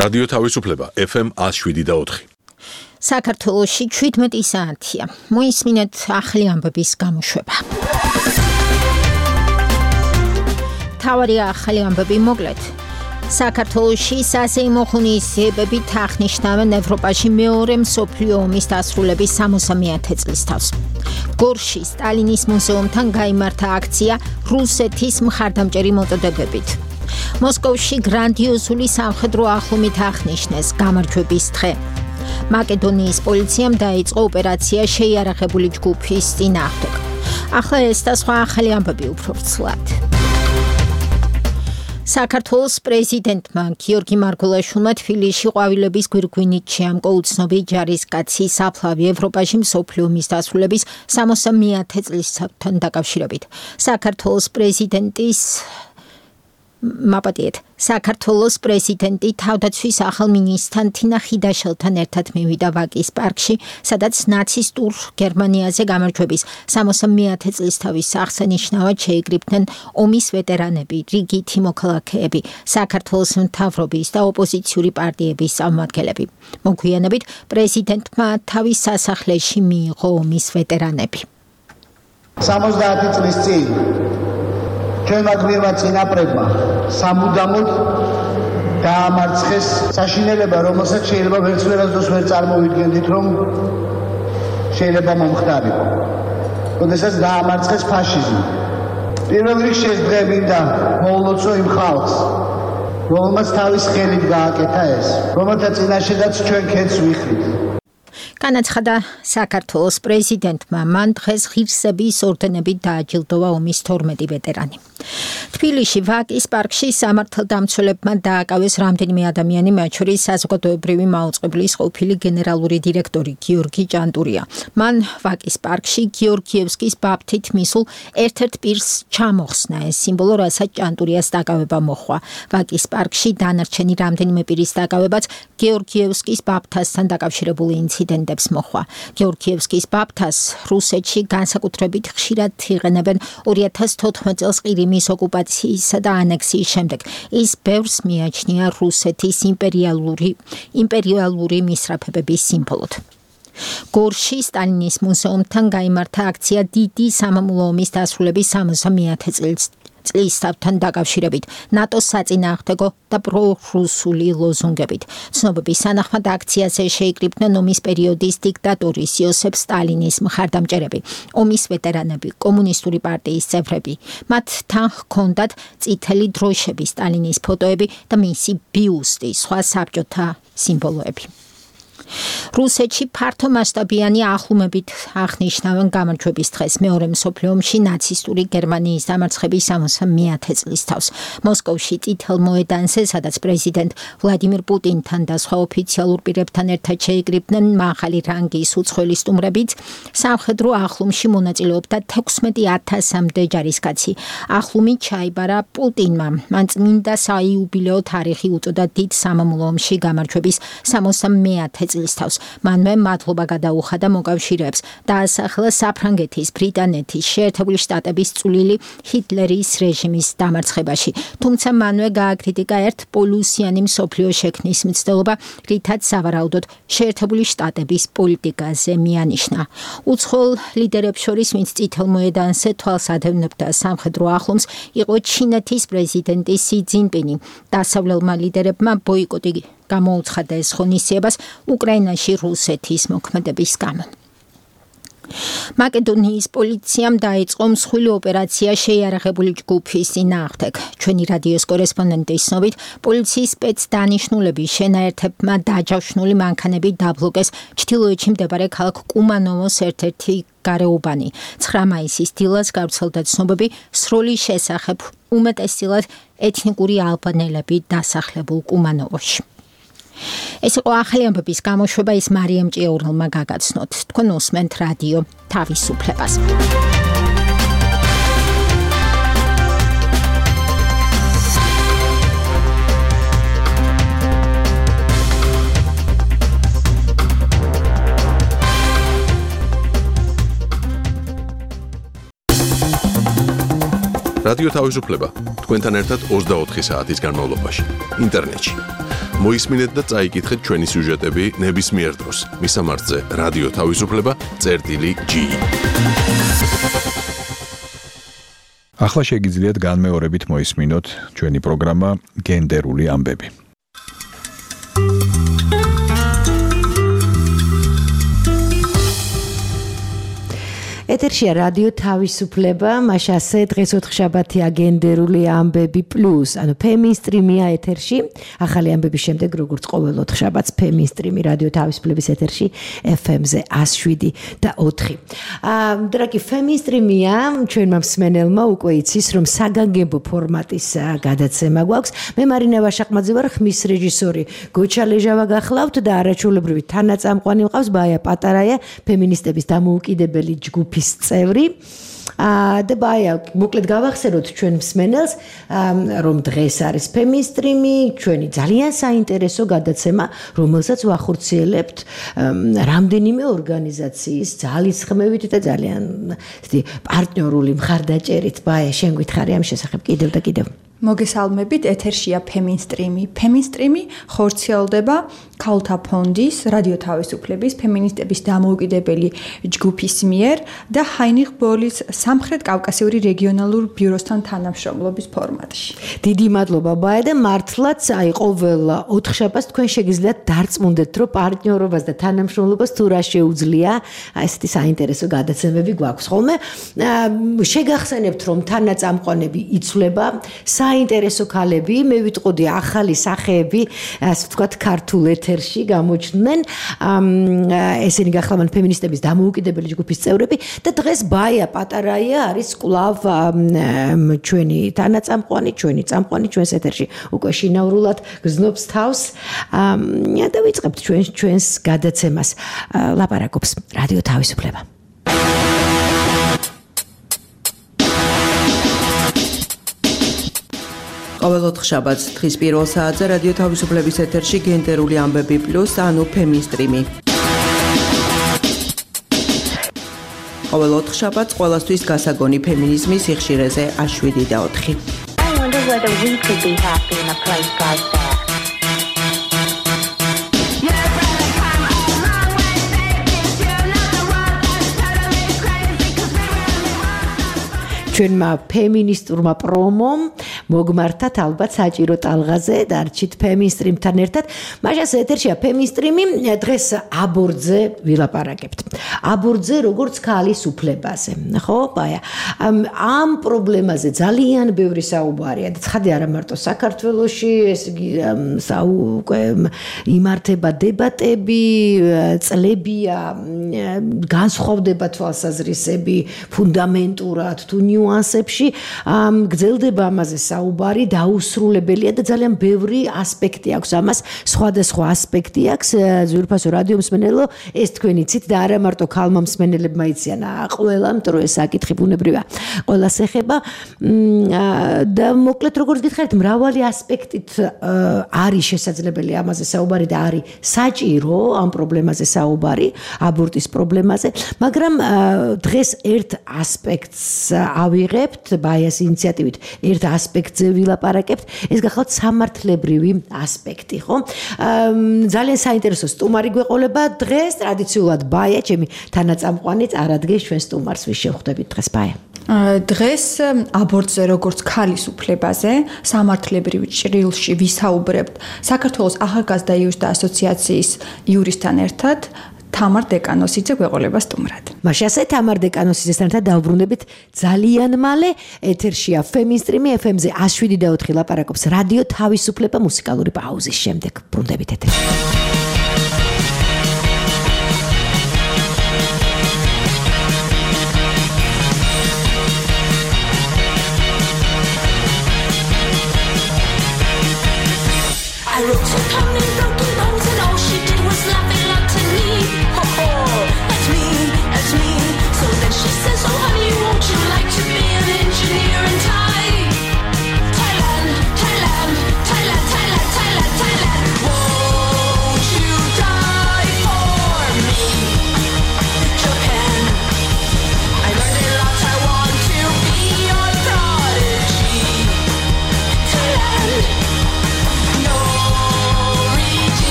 რადიო თავისუფლება FM 107.4. საქართველოში 17 საათია. მოისმინეთ ახალი ამბების გამოშვება. თავარი ახალი ამბები მოკლედ. საქართველოში სასეიმო ღონისძიებებით აღნიშნავენ ევროპაში მეორე მსოფლიო ომის დასრულების 60-ათე წლისთავს. გორში სტალინის მუზეუმთან გაიმართა აქცია რუსეთის მხარდამჭერი მოტოდებებით. მოსკოვში გრანდიოზული სამხედრო აღლუმით აღნიშნეს გამარჯვების დღე. მაკედონიის პოლიციამ დაიწყო ოპერაცია შეიარაღებული ჯგუფის წინააღმდეგ. ახლა ეს და სხვა ახალი ამბები უფრო ვრცლად. საქართველოს პრეზიდენტმა გიორგი მარგველაშვილმა თბილისში ყვავილების გვირგვინით შეამკო უცნობი ჯარისკაცი საფლავი ევროპაში მსოფლიო ომის დასრულების 60-ათე წლისთან დაკავშირებით. საქართველოს პრეზიდენტი თავდაცვის ახალ მინისტრთან თინა ხიდაშელთან ერთად მივიდა ვაკის პარკში, სადაც ნაცისტურ გერმანიაზე გამარჯვების 60-ათე წლისთავის აღსანიშნავად შეიკრიბნენ ომის ვეტერანები, რიგითი მოქალაქეები, საქართველოს მთავრობის და ოპოზიციური პარტიების წარმომადგენლები. მოგვიანებით პრეზიდენტმა თავის სასახლეში მიიღო ომის ვეტერანები. 70 წლის წინ ჩვენმა გმირმა წინაპრებმა სამუდამოდ დაამარცხეს საშინელება, რომელსაც შეიძლება ვერცვერასდროს ვერ წარმოვიდგენდით, რომ შეიძლება მომხდარიყო. როდესაც დაამარცხეს ფაშიზმი. პირველ რიგში ეს დღე მინდა მოულოცო იმ ხალხს, რომელმაც თავის ხელით გააკეთა ეს, რომელთა წინაშედაც ჩვენ ქეთს ვიხრით. განაცხადა საქართველოს პრეზიდენტმა, მან დღეს ღირსების ორდენებით დააჯილდოვა ომის 12 ვეტერანი. თბილისში ვაკის პარკში სამართალდამცველებმა დააკავეს რამდენიმე ადამიანი, მათ შორის საზოგადოებრივი მაუწყებლის ყოფილი გენერალური დირექტორი გიორგი ჭანტურია. მან ვაკის პარკში გეორგიევსკის ბაფთით მისულ ერთ-ერთ პირს ჩამოხსნა ეს სიმბოლო, რასაც ჭანტურიას დაკავება მოჰყვა. ვაკის პარკში დანარჩენი რამდენიმე პირის დაკავებაც გეორგიევსკის ბაფთასთან დაკავშირებული ინციდენტებს მოჰყვა. გეორგიევსკის ბაფთას რუსეთში განსაკუთრებით ხშირად იღენებენ 2014 წელს ყირიმის ოკუპაციისა და ანექსიის შემდეგ. ის ბევრს მიაჩნია რუსეთის იმპერიალური მისწრაფებების სიმბოლოდ. გორში სტალინის მუზეუმთან გაიმართა აქცია დიდი სამამულო ომის დასრულების 60-ათე წლისთავთან დაკავშირებით, ნატოს საწინააღმდეგო და პრორუსული ლოზუნგებით. ცნობების თანახმად აქციაზე შეიკრიბნენ ომის პერიოდის დიქტატორის იოსებ სტალინის მხარდამჭერები, ომის ვეტერანები, კომუნისტური პარტიის წევრები. მათ თან ჰქონდათ წითელი დროშები, სტალინის ფოტოები და მისი ბიუსტი, სხვა საბჭოთა სიმბოლოები. რუსეთში ფართომასშტაბიანი აღლუმებით აღნიშნავენ გამარჯვების დღეს მეორე მსოფლიო ომში ნაცისტური გერმანიის დამარცხების 60-ათე წლისთავს. მოსკოვში წითელ მოედანზე, სადაც პრეზიდენტ ვლადიმირ პუტინთან და სხვა ოფიციალურ პირებთან ერთად შეიკრიბნენ მაღალი რანგის უცხოელი სტუმრებით, სამხედრო აღლუმში მონაწილეობდა 16,000-მდე ჯარისკაცი. აღლუმი ჩაიბარა პუტინმა. მან წმინდა საიუბილეო თარიღი უწოდა დიდ სამამულო ომში გამარჯვების 60-ათე წლისთავს. მანვე მადლობა გადაუხადა მოკავშირეებს, დაასახლა საფრანგეთის, ბრიტანეთის, შეერთებული შტატების წვლილი ჰიტლერის რეჟიმის დამარცხებაში. თუმცა მანვე გააკრიტიკა ერთპოლუსიანი მსოფლიო შექმნის მცდელობა, რითაც სავარაუდოდ შეერთებული შტატების პოლიტიკაზე მიანიშნა. უცხოელ ლიდერებს შორის, ვინც წითელ მოედანზე თვალს ადევნებდა სამხედრო აღლუმს, იყო ჩინეთის პრეზიდენტი სი ძინპინი. დასავლელმა ლიდერებმა ბოიკოტი გამოუცხადა ეს ღონისძიებას უკრაინაში რუსეთის მოქმედების გამო. მაკედონიის პოლიციამ დაიწყო მსხვილი ოპერაცია შეიარაღებული ჯგუფის წინააღმდეგ. ჩვენი რადიოს კორესპონდენტის ცნობით, პოლიციის სპეცდანიშნულების შენაერთებმა დაჯავშნული მანქანები დაბლოკეს ჩრდილოეთში მდებარე ქალაქ კუმანოვოს ერთ-ერთი გარეუბანი. 9 მაისის დილას გავრცელდა ცნობები სროლის შესახებ, უმეტესწილად ეთნიკური ალბანელები დასახლებულ კუმანოვოში. ეს იყო ახალი ამბების გამოშვება, ის მარიამ ჭიაურელმა გაგაცნოთ. თქვენ უსმენთ რადიო თავისუფლებას. რადიო თავისუფლება თქვენთან ერთად 24 საათის განმავლობაში ინტერნეტში. მოისმინეთ და წაიკითხეთ ჩვენი სიუჟეტები ნებისმიერ დროს მისამართზე რადიო თავისუფლება.gi. ახლა შეგიძლიათ განმეორებით მოისმინოთ ჩვენი პროგრამა გენდერული ამბები. ეთერშია რადიო თავისუფლება, მაშასე დღეს ოთხშაბათია გენდერული ამბები პლუს, ანუ ფემინსტრიმია ეთერში. ახალი ამბების შემდეგ როგორც ყოველ ოთხშაბათს ფემინსტრიმი რადიო თავისუფლების ეთერში FM-ზე 107.4. დრაგი ფემინსტრიმია ჩვენმა მსმენელმა უკვე იცის რომ საგანგებო ფორმატის გადაცემა გვაქვს. მე მარინა ვაშაყმაძე ვარ, ხმის რეჟისორი გოჩა ლეჟავა გახლავთ და არაჩვეულებრივი თანაწამყვანი მყავს ბაია პატარაია, ფემინისტების დამოუკიდებელი ჯგუფის წევრი. და ბაია, მოკლედ გავახსენოთ ჩვენ მსმენელს, რომ დღეს არის ფემინსტრიმი, ჩვენი ძალიან საინტერესო გადაცემა, რომელსაც ვახორციელებთ რამდენიმე ორგანიზაციის ძალისხმევით და ძალიან პარტნიორული მხარდაჭერით. ბაია, შენ გითხარი ამ შესახებ კიდევ და კიდევ. მოგესალმებით, ეთერშია ფემინსტრიმი. ფემინსტრიმი ხორციელდება ქალთა ფონდის, რადიო თავისუფლების, ფემინისტების დამოუკიდებელი ჯგუფის მიერ და ჰაინრიხ ბოლის სამხრეთ კავკასიური რეგიონალურ ბიუროსთან თანამშრომლობის ფორმატში. დიდი მადლობა ბაია და მართლაც ყოველ ოთხშაბათს თქვენ შეგიძლიათ დარწმუნდეთ, რომ პარტნიორობას და თანამშრომლობას თუ რა შეუძლია, ესეთი საინტერესო გადაცემები გვაქვს ხოლმე. შეგახსენებთ, რომ თანაწამყვანები იცვლება საინტერესო ქალები, მე ვიტყოდი ახალი სახეები, ასე ვთქვათ, ქართულ ეთერში გამოჩნდნენ. ესენი გახლავენ ფემინისტების დამოუკიდებელი ჯგუფის წევრები და დღეს ბაია პატარაია არის კვლავ ჩვენი თანაწამყვანი, ჩვენი წამყვანი ჩვენს ეთერში. უკვე შინაურულად გზნობს თავს და ვიწყებთ ჩვენს გადაცემას. ლაპარაკობს რადიო თავისუფლება. ყოველ ოთხშაბათს დღის პირველ საათზე რადიო თავისუფლების ეთერში გენდერული ამბები პლუს, ანუ ფემინსტრიმი. ყოველ ოთხშაბათს ყველასთვის გასაგონი ფემინიზმის სიხშირეზე 7.4. ჩვენმა ფემინისტურმა პრომომ მოგმართათ ალბათ საჭირო ტალღაზე და არჩით ფემინსტრიმთან ერთად. მაშას ეთერშია ფემინსტრიმი, დღეს აბორტზე ვილაპარაკებთ. აბორტზე როგორც ქალის უფლებაზე, ხო, ბაია? ამ პრობლემაზე ძალიან ბევრი საუბარია და ცხადე არა მარტო საქართველოში, ეს იგი უკვე იმართება დებატები, წლებია, განსხვავდება თვალსაზრისები ფუნდამენტურად თუ ნიუანსებში, გრძელდება ამაზე საუბარი, დაუსრულებელია და ძალიან ბევრი ასპექტი აქვს ამას, სხვადასხვა ასპექტი აქვს. ზურფასო რადიო მსმენელო, ეს თქვენ იცით და არა მარტო ქალმა მსმენელებმა იციან, ყველამ, რომ ეს საკითხი ბუნებრივია. ყველას ეხება და მოკლედ როგორც გითხარით, მრავალი ასპექტით არის შესაძლებელი ამაზე საუბარი და არის საჭირო ამ პრობლემაზე საუბარი, აბორტის პრობლემაზე, მაგრამ დღეს ერთ ასპექტს ავიღებთ, ბაიას ინიციატივით ერთ ასპექტზე ვილაპარაკებთ, ეს გახლავთ სამართლებრივი ასპექტი, ხო? ძალიან საინტერესო სტუმარი გვეყოლება დღეს, ტრადიციულად ბაია, ჩემი თანაწამყვანი, წარადგენს ჩვენ სტუმარს, ვის შევხვდებით დღეს ბაია. დღეს აბორტზე როგორც ქალის უფლებაზე, სამართლებრივ ჭრილში ვისაუბრებთ საქართველოს ახალგაზრდა იურისტთა ასოციაციის იურისტთან ერთად. თამარ დეკანოსიძე გვეყოლება სტუმრად. მაშასე თამარ დეკანოსიძესთან ერთად დავბრუნებით ძალიან მალე. ეთერშია ფემინსტრიმი, FM-ზე 107.4 ლაპარაკობს რადიო თავისუფლება მუსიკალური პაუზის შემდეგ. ბრუნდებით ეთერში.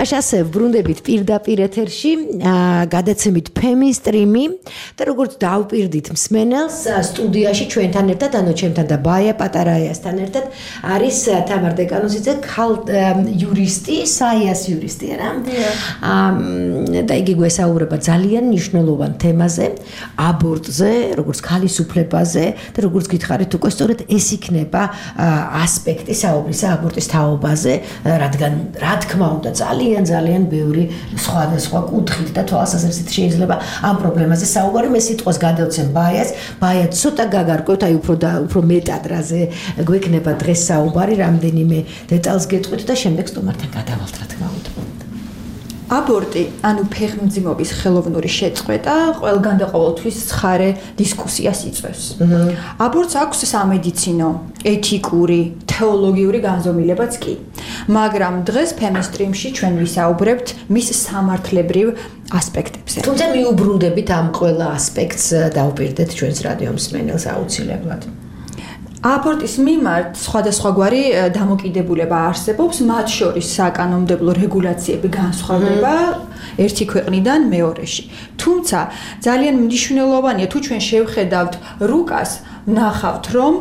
მაშ ასე ბრუნდებით პირდაპირ ეთერში გადაცემით ფემინსტრიმი და როგორც დავპირდით მსმენელს სტუდიაში ჩვენთან ერთად ანუ ჩემთან და ბაია პატარაიასთან ერთად არის თამარ დეკანოზიძე ქალ იურისტი საიას იურისტი რა და იგი გვესაუბრება ძალიან მნიშვნელოვან თემაზე აბორტზე როგორც ქალის უფლებაზე და როგორც გითხარით უკვე სწორედ ეს იქნება ასპექტი საუბრისა აბორტის თაობაზე რადგან რა თქმა უნდა ძალიან ბევრი სხვადასხვა კუთხით და თვალსაზრისით შეიძლება ამ პრობლემაზე საუბარი მე სიტყვას გადავცემ ბაიას ბაია ცოტა გაგარკვევთ აი უფრო მეტად რაზე გვექნება დღეს საუბარი რამდენიმე დეტალს გეტყვით და შემდეგ სტუმართან გადავალთ რა თქმა უნდა აბორტი, ანუ ფეხმძიმობის ხელოვნური შეწყვეტა, ყველგან და ყოველთვის ცხარე დისკუსიას იწვევს. აბორტს აქვს სამედიცინო, ეთიკური, თეოლოგიური განზომილებაც კი. მაგრამ დღეს ფემინსტრიმში ჩვენ ვისაუბრებთ მის სამართლებრივ ასპექტებზე. თუმცა მიუბრუნდებით ამ ყველა ასპექტს დავპირდეთ ჩვენს რადიო მსმენელს აუცილებლად. აბორტის მიმართ სხვადასხვაგვარი დამოკიდებულება არსებობს, მათ შორის საკანონმდებლო რეგულაციები განსხვავდება ერთი ქვეყნიდან მეორეში. თუმცა ძალიან მნიშვნელოვანია თუ ჩვენ შევხედავთ რუკას ნახავთ რომ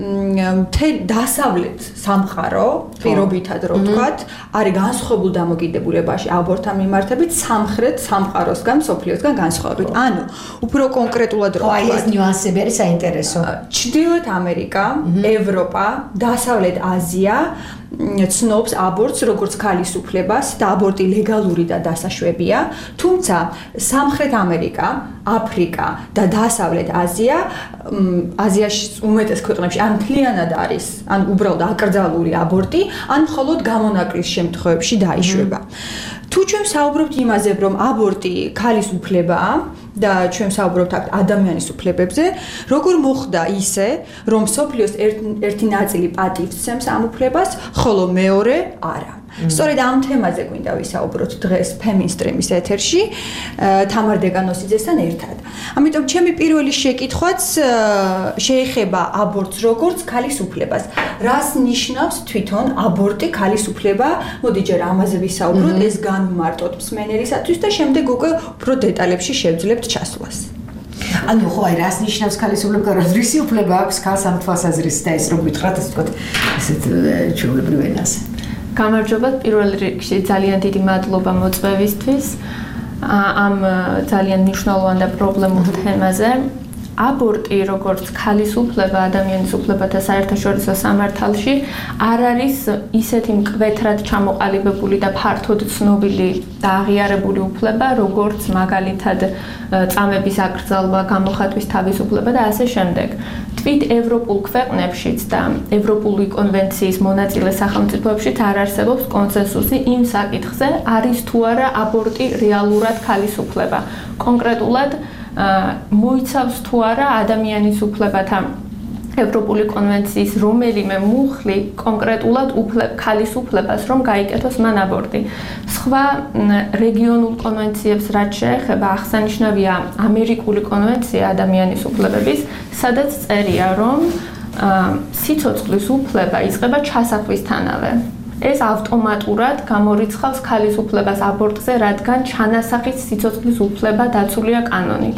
დასავლეთ სამყარო პირობითად რო ვთქვათ არის განსხვავებულ დამოკიდებულებაში აბორტთან მიმართებით სამხრეთ სამყაროსგან სოფლიოსგან განსხვავებით. ანუ უფრო კონკრეტულად რო ვთქვათ ეს ნიუანსები არის საინტერესო. ჩრდილოეთ ამერიკა, ევროპა, დასავლეთ აზია ცნობს აბორტს როგორც ქალის უფლებას და აბორტი ლეგალური და დასაშვებია, თუმცა სამხრეთ ამერიკა, აფრიკა და დასავლეთ აზია აზიაში უმეტეს ქვეყნებში ან მთლიანად არის, ან უბრალოდ აკრძალული აბორტი, ან მხოლოდ გამონაკლის შემთხვევებში დაიშვება. თუ ჩვენ საუბრობთ იმაზე, რომ აბორტი ქალის უფლებაა და ჩვენ საუბრობთ ადამიანის უფლებებზე, როგორ მოხდა ისე, რომ სოფლიოს ერთი ნაწილი პატივს სცემს ამ უფლებას, ხოლო მეორე არა. სწორედ ამ თემაზე გვინდა ვისაუბროთ დღეს ფემინსტრიმის ეთერში თამარ დეკანოზიძესთან ერთად. ამიტომ ჩემი პირველი შეკითხვაც შეეხება აბორტს როგორც ქალის უფლებას. რას ნიშნავს თვითონ აბორტი ქალის უფლება? მოდი ჯერ ამაზე ვისაუბროთ, ეს განვმარტოთ მსმენელისათვის და შემდეგ უკვე უფრო დეტალებში შევძლებთ ჩასვლას. ანუ ხო აი რას ნიშნავს ქალის უფლება, რისი უფლება აქვს ქალს ამ თვალსაზრისით და ეს რო გითხრათ ასე ვთქვათ, ესეთ ჩვეულებრივ ენაზე. გამარჯობა, პირველ რიგში ძალიან დიდი მადლობა მოწვევისთვის ამ ძალიან მნიშვნელოვან და პრობლემურ თემაზე. აბორტი როგორც ქალის უფლება ადამიანის უფლებათა საერთაშორისო სამართალში არ არის ისეთი მკვეთრად ჩამოყალიბებული და ფართოდ ცნობილი და აღიარებული უფლება, როგორც მაგალითად წამების აკრძალვა, გამოხატვის თავისუფლება და ასე შემდეგ. თვით ევროპულ ქვეყნებშიც და ევროპული კონვენციის მონაწილე სახელმწიფოებშიც არ არსებობს კონსენსუსი იმ საკითხზე, არის თუ არა აბორტი რეალურად ქალის უფლება. კონკრეტულად მოიცავს თუ არა ადამიანის უფლებათა ევროპული კონვენციის რომელიმე მუხლი კონკრეტულად ქალის უფლებას რომ გაიკეთოს მან აბორტი. სხვა რეგიონულ კონვენციებს რაც შეეხება აღსანიშნავია ამერიკული კონვენცია ადამიანის უფლებების, სადაც წერია რომ სიცოცხლის უფლება იწყება ჩასახვისთანავე. ეს ავტომატურად გამორიცხავს ქალის უფლებას აბორტზე, რადგან ჩანასახის სიცოცხლის უფლება დაცულია კანონით.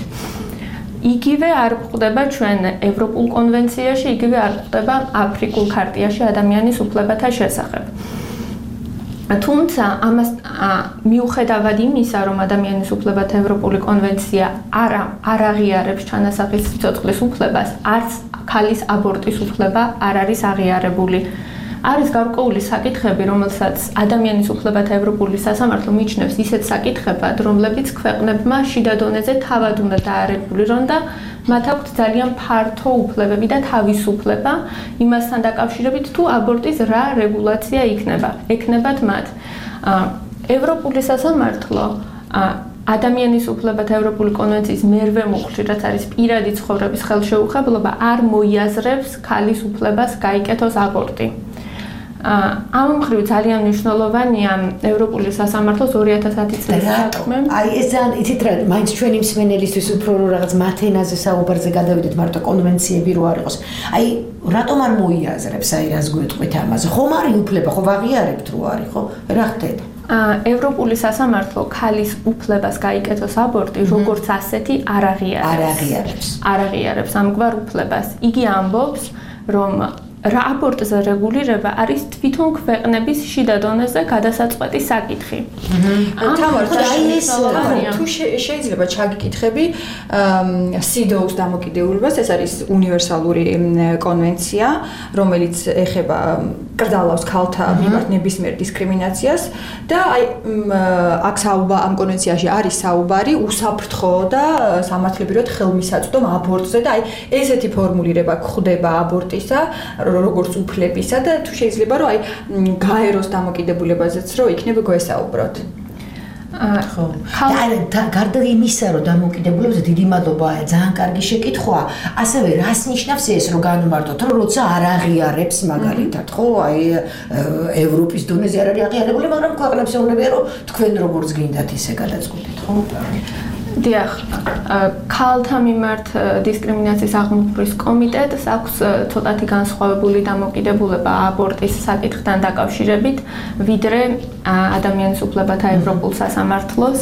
იგივე არ გვხვდება ჩვენ ევროპულ კონვენციაში, იგივე არ გვხვდება აფრიკულ ქარტიაში ადამიანის უფლებათა შესახებ. თუმცა ამას მიუხედავად იმისა, რომ ადამიანის უფლებათა ევროპული კონვენცია არ აღიარებს ჩანასახის სიცოცხლის უფლებას, არც ქალის აბორტის უფლება არ არის აღიარებული. არის გარკვეული საკითხები, რომელსაც ადამიანის უფლებათა ევროპული სასამართლო მიიჩნევს ისეთ საკითხებად, რომლებიც ქვეყნებმა შიდა დონეზე თავად უნდა დაარეგულირონ და მათ აქვთ ძალიან ფართო უფლებები და თავისუფლება იმასთან დაკავშირებით, თუ აბორტის რა რეგულაცია იქნება. ეკნებათ მათ. ევროპული სასამართლო ადამიანის უფლებათა ევროპული კონვენციის მერვე მუხლში, რაც არის პირადი ცხოვრების ხელშეუხებლობა, არ მოიაზრებს ქალის უფლებას გაიკეთოს აბორტი. ამ მხრივ ძალიან მნიშვნელოვანია ევროპული სასამართლოს 2010 წლის საქმე. აი ეს ძალიან იცით რა, მაინც ჩვენი მსმენელისთვის უფრო რაღაც მათენაზე საუბარზე გადავიდეთ, მარტო კონვენციები რო არ იყოს. აი რატომ არ მოიაზრებს, აი რას გვეტყვით ამაზე? ხომ არის უფლება, ხო ვაღიარებთ რო არის, ხო? რა ხდება? ევროპული სასამართლო ქალის უფლებას გაიკეთოს აბორტი, როგორც ასეთი არ აღიარებს ამგვარ უფლებას. იგი ამბობს, რომ რა აბორტზე რეგულირება არის თვითონ ქვეყნების შიდა დონეზე გადასაწყვეტი საკითხი. თუ შეიძლება ჩაგიკითხები CEDAW-ს დამოკიდებულებას, ეს არის უნივერსალური კონვენცია, რომელიც ეხება კრძალავს ქალთა მიმართ ნებისმიერ დისკრიმინაციას და აქ ამ კონვენციაში არის საუბარი უსაფრთხო და სამართლებრივად ხელმისაწვდომ აბორტზე და ესეთი ფორმულირება გვხვდება აბორტისა როგორც უფლებისა და თუ შეიძლება რომ გაეროს დამოკიდებულებაზეც რომ იქნება გვესაუბროთ. ხო. და გარდა იმისა, რომ დამოკიდებულებაზე დიდი მადლობა, ძალიან კარგი შეკითხვაა. ასევე რას ნიშნავს ეს, რომ განვმარტოთ, რომ როცა არ აღიარებს მაგალითად, ხო, ევროპის დონეზე არ არის აღიარებული, მაგრამ ქვეყნებს ეუბნებიან, რომ თქვენ როგორც გინდათ ისე გადაწყვეტეთ, ხო? დიახ, ქალთა მიმართ დისკრიმინაციის აღმოფხვრის კომიტეტს აქვს ცოტათი განსხვავებული დამოკიდებულება აბორტის საკითხთან დაკავშირებით, ვიდრე ადამიანის უფლებათა ევროპულ სასამართლოს.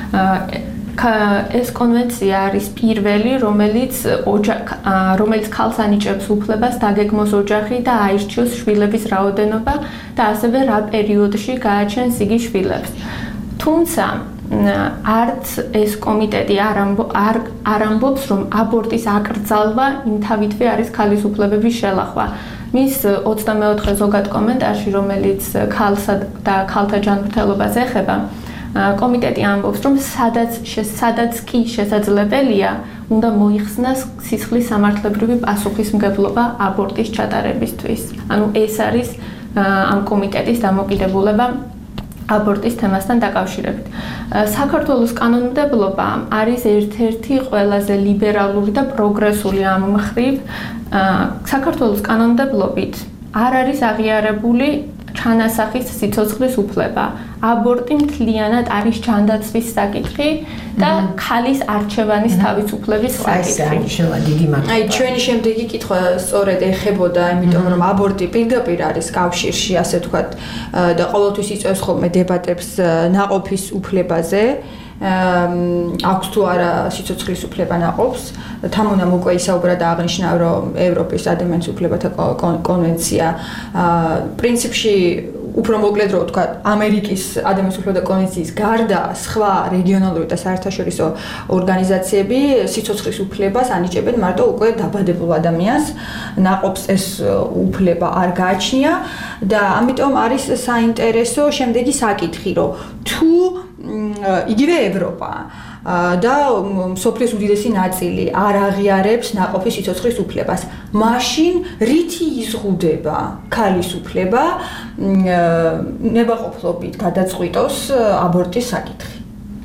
ეს კონვენცია არის პირველი, რომელიც ქალს ანიჭებს უფლებას დაგეგმოს ოჯახი და აირჩიოს შვილების რაოდენობა და ასევე რა პერიოდში გააჩენს იგი შვილებს. თუმცა არც ეს კომიტეტი არ ამბობს, რომ აბორტის აკრძალვა იმთავითვე არის ქალის უფლებების შელახვა. მის 24 ზოგად კომენტარში, რომელიც ქალსა და ქალთა ჯანმრთელობას ეხება, კომიტეტი ამბობს, რომ სადაც კი შესაძლებელია, უნდა მოიხსნას სისხლის სამართლებრივი პასუხისმგებლობა აბორტის ჩატარებისთვის. ანუ ეს არის ამ კომიტეტის დამოკიდებულება აბორტის თემასთან დაკავშირებით. საქართველოს კანონმდებლობა არის ერთ-ერთი ყველაზე ლიბერალური და პროგრესული ამ მხრივ. საქართველოს კანონმდებლობით არ არის აღიარებული ჩანასახის სიცოცხლის უფლება. აბორტი მთლიანად არის ჯანდაცვის საკითხი და ქალის არჩევანის თავისუფლების საკითხი. ჩვენი შემდეგი კითხვა სწორედ ეხებოდა, იმიტომ რომ აბორტი პირდაპირ არის კავშირში, ასე ვთქვათ, და ყოველთვის იწვევს ხოლმე დებატებს ნაყოფის უფლებაზე. აქვს თუ არა სიცოცხლის უფლება ნაყოფს. თამონამ უკვე ისაუბრა და აღნიშნა, რომ ევროპის ადამიანის უფლებათა კონვენცია პრინციპში უფრო მოკლედ რო ვთქვა, ამერიკის ადამიანის უფლებათა კონვენციის გარდა სხვა რეგიონალური და საერთაშორისო ორგანიზაციები სიცოცხლის უფლებას ანიჭებენ მარტო უკვე დაბადებულ ადამიანს. ნაყოფს ეს უფლება არ გააჩნია და ამიტომ არის საინტერესო შემდეგი საკითხი, რომ თუ იგივე ევროპა და მსოფლიოს უდიდესი ნაწილი არ აღიარებს ნაყოფის სიცოცხლის უფლებას. მაშინ რითი იზღუდება ქალის უფლება ნებაყოფლობით გადაწყვიტოს აბორტის საკითხი?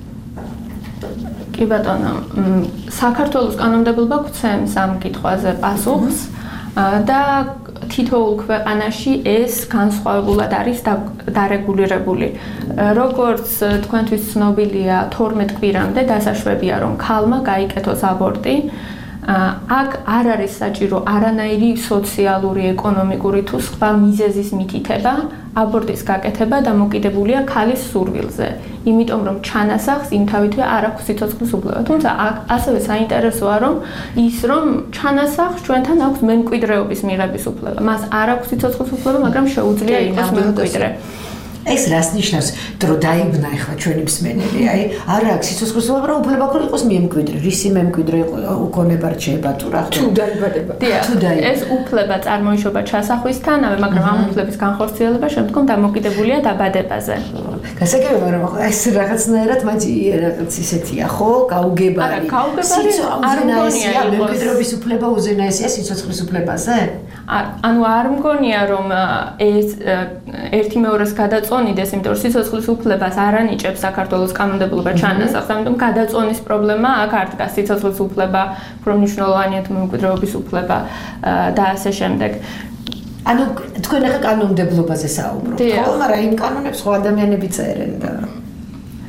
კი ბატონო, საქართველოს კანონმდებლობა გვცემს ამ კითხვაზე პასუხს და თითოეულ ქვეყანაში ეს განსხვავებულად არის დარეგულირებული. როგორც თქვენთვის ცნობილია, 12 კვირამდე დასაშვებია, რომ ქალმა გაიკეთოს აბორტი. აქ არ არის საჭირო არანაირი სოციალური, ეკონომიკური თუ სხვა მიზეზის მითითება, აბორტის გაკეთება დამოკიდებულია ქალის სურვილზე. იმიტომ რომ ჩანასახს იმთავითვე არ აქვს სიცოცხლის უფლება. თუმცა ასევე საინტერესოა, რომ ჩანასახს ჩვენთან აქვს მემკვიდრეობის მიღების უფლება. მას არ აქვს სიცოცხლის უფლება, მაგრამ შეუძლია იყოს მემკვიდრე. ეს რას ნიშნავს, რომ დაიბნა ახლა ჩვენი მსმენელი, არ აქვს სიცოცხლის უფლება, რომ უფლება აქვს იყოს მემკვიდრე. რისი მემკვიდრე უკონება რჩება თუ რა? თუ დაიბადება. ეს უფლება წარმოიშობა ჩასახვისთანავე, მაგრამ ამ უფლების განხორციელება შემდგომ დამოკიდებულია დაბადებაზე. გასაგებია, მაგრამ ეს რაღაცნაირად მაინც რაღაც ისეთია, ხო? გაუგებარი. არა, გაუგებარი არ მგონია მემკვიდრეობის უფლება უზენაესია სიცოცხლის უფლებაზე? ანუ არ მგონია, რომ ეს ერთი მეორეს გადაწონიდეს, იმიტომ რომ სიცოცხლის უფლებას არ ანიჭებს საქართველოს კანონმდებლობა ჩანასახს, ამიტომ გადაწონის პრობლემა აქ არ დგას. სიცოცხლის უფლება, უფრო მნიშვნელოვანია თუ მემკვიდრეობის უფლება და ასე შემდეგ. ანუ თქვენ ახლა კანონმდებლობაზე საუბრობთ, ხო? მაგრამ იმ კანონებს ხო ადამიანები წერენ და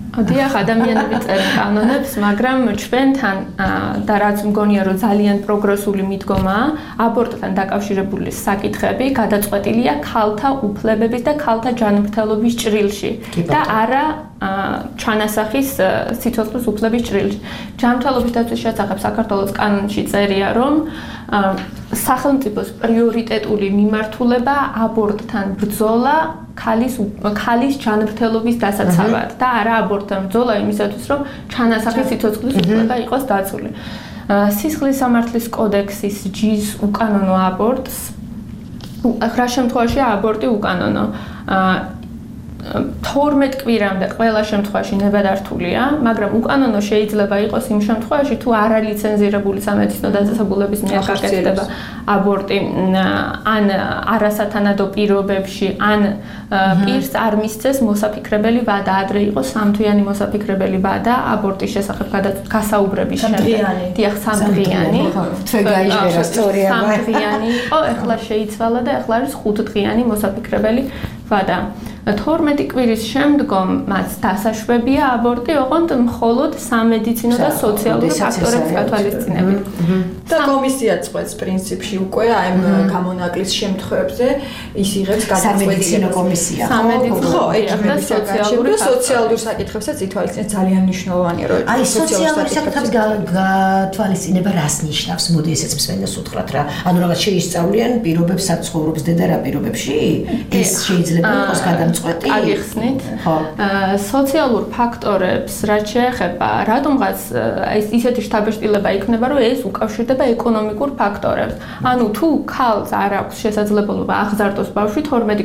დიახ, ადამიანები წერენ კანონებს, მაგრამ ჩვენთან და რაც მგონია რომ ძალიან პროგრესული მიდგომაა, აბორტთან დაკავშირებული საკითხები გადაწყვეტილია ქალთა უფლებების და ქალთა ჯანმრთელობის ჭრილში და არა ჩანასახის სიცოცხლის უფლების ჭრილში. ჯანმრთელობის დაცვის შესახებ საქართველოს კანონში წერია, რომ სახელმწიფოს პრიორიტეტული მიმართულება აბორტთან ბრძოლა ქალის ჯანმრთელობის დასაცავად და არა აბორტთან ბრძოლა იმისათვის, რომ ჩანასახის სიცოცხლის უფლება იყოს დაცული. სისხლის სამართლის კოდექსის ჯის უკანონო აბორტს რა შემთხვევაში აბორტი უკანონო 12 კვირამდე ყველა შემთხვევაში ნებადართულია, მაგრამ უკანონო შეიძლება იყოს იმ შემთხვევაში, თუ არალიცენზირებული სამედიცინო დაწესებულების მიერ გაკეთდება აბორტი ან არასათანადო პირობებში, ან პირს არ მისცეს მოსაფიქრებელი ვადა, ადრე იყო 3 თვიანი მოსაფიქრებელი ვადა აბორტის შესახებ გასაუბრების შემდეგ. დიახ, 3 დღიანი. თქვენ გაიჟღერა სწორია. 3 დღიანი იყო, ეხლა შეიცვალა და ეხლა არის 5 დღიანი მოსაფიქრებელი ვადა. 12 კვირის შემდგომ მას დასაშვებია აბორტი, ოღონდ მხოლოდ სამედიცინო და სოციალური ფაქტორების გათვალისწინებით. და კომისია წყვეტს პრინციპში უკვე აი ამ გამონაკლის შემთხვევებზე ის იღებს სამედიცინო კომისია. სამედიცინო და სოციალური საკითხებსაც ითვალისწინებს. ძალიან მნიშვნელოვანია რომ აი სოციალური საკითხების გათვალისწინება რას ნიშნავს? მოდი ესეც მსმენელს უთხრათ რა. ანუ რაღაც შეისწავლიან პირობებს საცხოვრობს დედა რა პირობებში? ეს შეიძლება იყოს გადამწყვეტი. აგიხსნით. სოციალურ ფაქტორებს რაც შეეხება, რატომღაც ისეთი შთაბეჭდილება იქნება, რომ ეს უკავშირდება ეკონომიკურ ფაქტორებს. ანუ თუ ქალს არ აქვს შესაძლებლობა აღზარდოს ბავშვი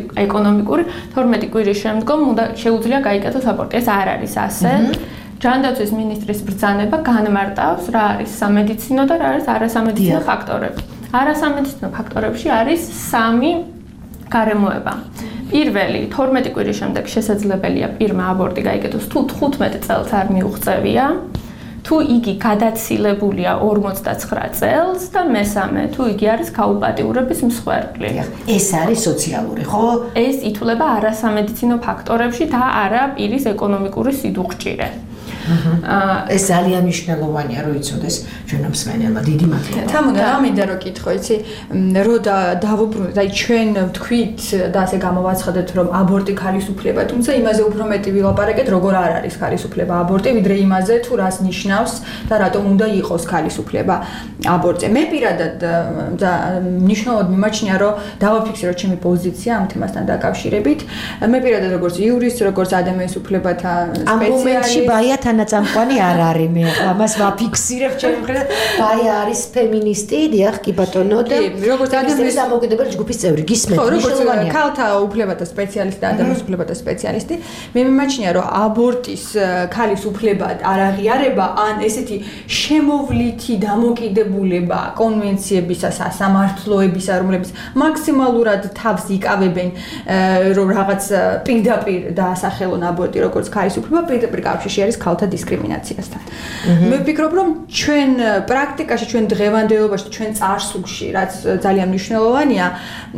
12 კვირის შემდგომ უნდა შეუძლია გაიკეთოს აბორტი. ეს არ არის ასე. ჯანდაცვის მინისტრის ბრძანება განმარტავს რა არის სამედიცინო და რა არის არასამედიცინო ფაქტორები. არასამედიცინო ფაქტორებში არის 3 გარემოება. პირველი 12 კვირის შემდეგ შესაძლებელია პირმა აბორტი გაიკეთოს თუ 15 წელს არ მიუღწევია, თუ იგი გადაცილებულია 49 წელს და მესამე თუ იგი არის გაუპატიურების მსხვერპლი. ეს არის სოციალური, ხო? ეს ითვლება არასამედიცინო ფაქტორებში და არა პირის ეკონომიკური სიდუხჭირე. ეს ძალიან მნიშვნელოვანია რომ იცოდეს ჩვენო მსმენელმა. დიდი მადლობა. თამუნა რა მინდა რომ კითხო, იცი, რომ დავუბრუნდეთ, აი ჩვენ ვთქვით და ასე გამოვაცხადეთ, რომ აბორტი ქალის უფლება, თუმცა იმაზე უფრო მეტი ვილაპარაკეთ, როგორ არ არის ქალის უფლება აბორტი, ვიდრე იმაზე, თუ რას ნიშნავს და რატომ უნდა იყოს ქალის უფლება აბორტზე. მე პირადად მნიშვნელოვნად მიმაჩნია, რომ დავაფიქსიროთ ჩემი პოზიცია ამ თემასთან დაკავშირებით. მე პირადად როგორც იურისტი, როგორც ადამიანის უფლებათა სპეციალისტი, ბაია თანაწამყვანი არ არის. მე ამას ვაფიქსირებ ჩემი მხრიდან. ბაია არის ფემინისტი, დიახ, კი ბატონო და როგორც ადამიანის დამოუკიდებელი ჯგუფის წევრი. გისმენთ, როგორც ქალთა უფლებათა სპეციალისტი და ადამიანის უფლებათა სპეციალისტი, მე მიმაჩნია, რომ აბორტის ქალის უფლებად არ აღიარება ან ესეთი შემოვლითი დამოკიდებულება კონვენციებისა, სამართლოებისა, რომლებიც მაქსიმალურად თავს იკავებენ, რომ რაღაც პირდაპირ დაასახელონ აბორტი როგორც ქალის უფლება, პირდაპირ კავშირში არის ქალთა დისკრიმინაციასთან. მე ვფიქრობ, რომ ჩვენ პრაქტიკაში, ჩვენ დღევანდელობაში, ჩვენ წარსულში, რაც ძალიან მნიშვნელოვანია,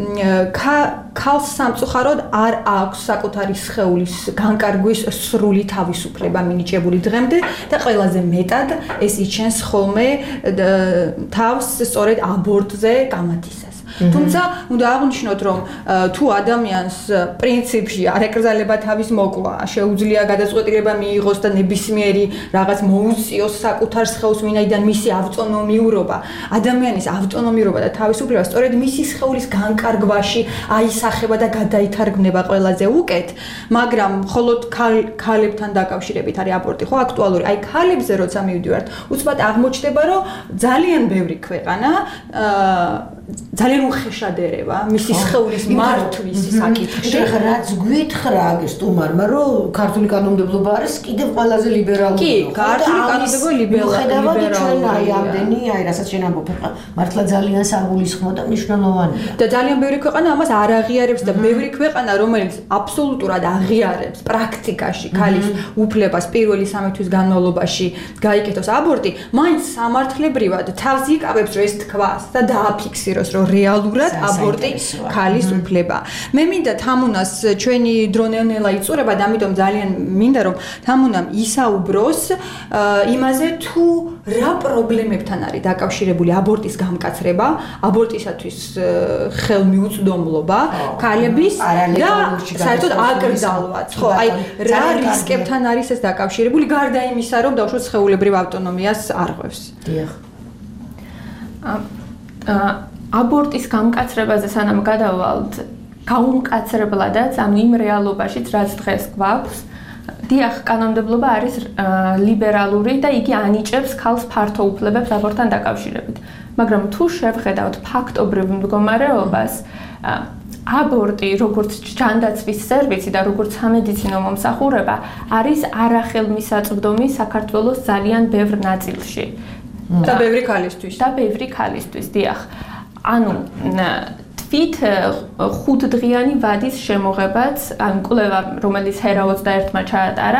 ქალს სამწუხაროდ არ აქვს საკუთარი სხეულის განკარგვის სრული თავისუფლება მინიჭებული დღემდე და ყველაზე მეტად ეს იჩენს ხოლმე თავს სწორედ აბორტზე გამათისას. თუმცა უნდა აღვნიშნოთ, რომ თუ ადამიანს პრინციპში არ ეკრძალება თავის მოკლა, შეუძლია გადაწყვეტილება მიიღოს და ნებისმიერი რაღაც მოუწიოს საკუთარ სხეულს, ვინაიდან მისი ავტონომიურობა, ადამიანის ავტონომიურობა და თავისუფლება სწორედ მისი სხეულის განკარგვაში აისახება და გადაითარგმნება ყველაზე უკეთ, მაგრამ მხოლოდ ქალებთან დაკავშირებით არის აბორტი ხო აქტუალური. აი ქალებზე როცა მივდივართ, უცბად აღმოჩნდება, რომ ძალიან ბევრი ქვეყანა ძალიან უხეშადერება მისი სხეულის მართვის საკითხში. რაც გვითხრა სტუმარმა, რომ ქართული კანონმდებლობა არის კიდევ ყველაზე ლიბერალური. კი, ქართული კანონმდებლობა ლიბერალური. ჩვენ აი ამდენი, აი რასაც შენ ამბობ, მართლა ძალიან საგულისხმო და მნიშვნელოვანია. და ძალიან ბევრი ქვეყანა ამას არ აღიარებს და ბევრი ქვეყანა, რომელიც აბსოლუტურად აღიარებს პრაქტიკაში ქალის უფლებას პირველი 3 თვის განმავლობაში გაიკეთოს აბორტი, მაინც სამართლებრივად თავს იკავებს რომ ეს თქვას და დააფიქსიროს მიიღოს, რომ რეალურად აბორტი ქალის უფლება. მე მინდა თამუნას ჩვენი დრონელა იწურება და ამიტომ ძალიან მინდა რომ თამუნამ ისაუბროს იმაზე თუ რა პრობლემებთან არის დაკავშირებული აბორტის გამკაცრება, აბორტისათვის ხელმიუწვდომლობა ქალების და საერთოდ აკრძალვაც. ხო, აი რა რისკებთან არის ეს დაკავშირებული გარდა იმისა, რომ დავუშვათ სხეულებრივ ავტონომიას არღვევს. დიახ. აბორტის გამკაცრებაზე სანამ გადავალთ, გაუმკაცრებლადაც ამ იმ რეალობაშიც რაც დღეს გვაქვს, დიახ, კანონმდებლობა არის ლიბერალური და იგი ანიჭებს ქალს ფართო უფლებებს აბორტთან დაკავშირებით. მაგრამ თუ შევხედავთ ფაქტობრივ მდგომარეობას, აბორტი როგორც ჯანდაცვის სერვისი და როგორც სამედიცინო მომსახურება არის არახელმისაწვდომი საქართველოს ძალიან ბევრ ნაწილში. და ბევრი ქალისთვის. და ბევრი ქალისთვის, დიახ. ანუ თვით 5-დღიანი ვადის შემოღებაც, ან კვლევა, რომელიც HERA-21-მა ჩაატარა,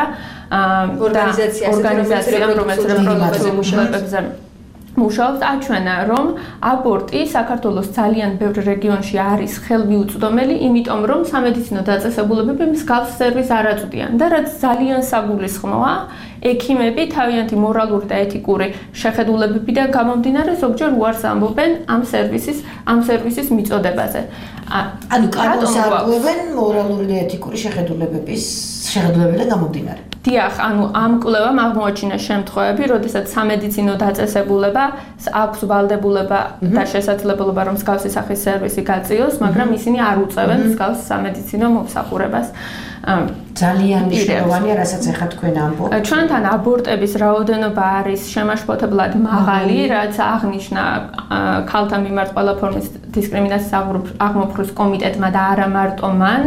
ორგანიზაციამ, რომელიც რეპროდუქციულ მუშაობებზე მუშაობს, აჩვენა, რომ აბორტი საქართველოს ძალიან ბევრ რეგიონში არის ხელმიუწვდომელი, იმიტომ რომ სამედიცინო დაწესებულებები მსგავს სერვისს არ აწვდიან და რაც ძალიან საგულისხმოა, ექიმები თავიანთი მორალური და ეთიკური შეხედულებებიდან გამომდინარე ზოგჯერ უარს ამბობენ ამ სერვისის მიწოდებაზე. ანუ კანონს არღვევენ მორალური და ეთიკური შეხედულებებიდან გამომდინარე. დიახ, ანუ ამ კვლევამ აღმოაჩინა შემთხვევები, როდესაც სამედიცინო დაწესებულება აქვს ვალდებულება და შესაძლებლობა რომ მსგავსი სახის სერვისი გაწიოს, მაგრამ ისინი არ უწევენ მსგავს სამედიცინო მომსახურებას. ძალიან მნიშვნელოვანია, რასაც ახლა თქვენ ამბობთ. ჩვენთან აბორტების რაოდენობა არის შემაშფოთებლად მაღალი, რაც აღნიშნა ქალთა მიმართ ყველა ფორმის დისკრიმინაციის აღმოფხვრვის კომიტეტმა და არა მარტო მან.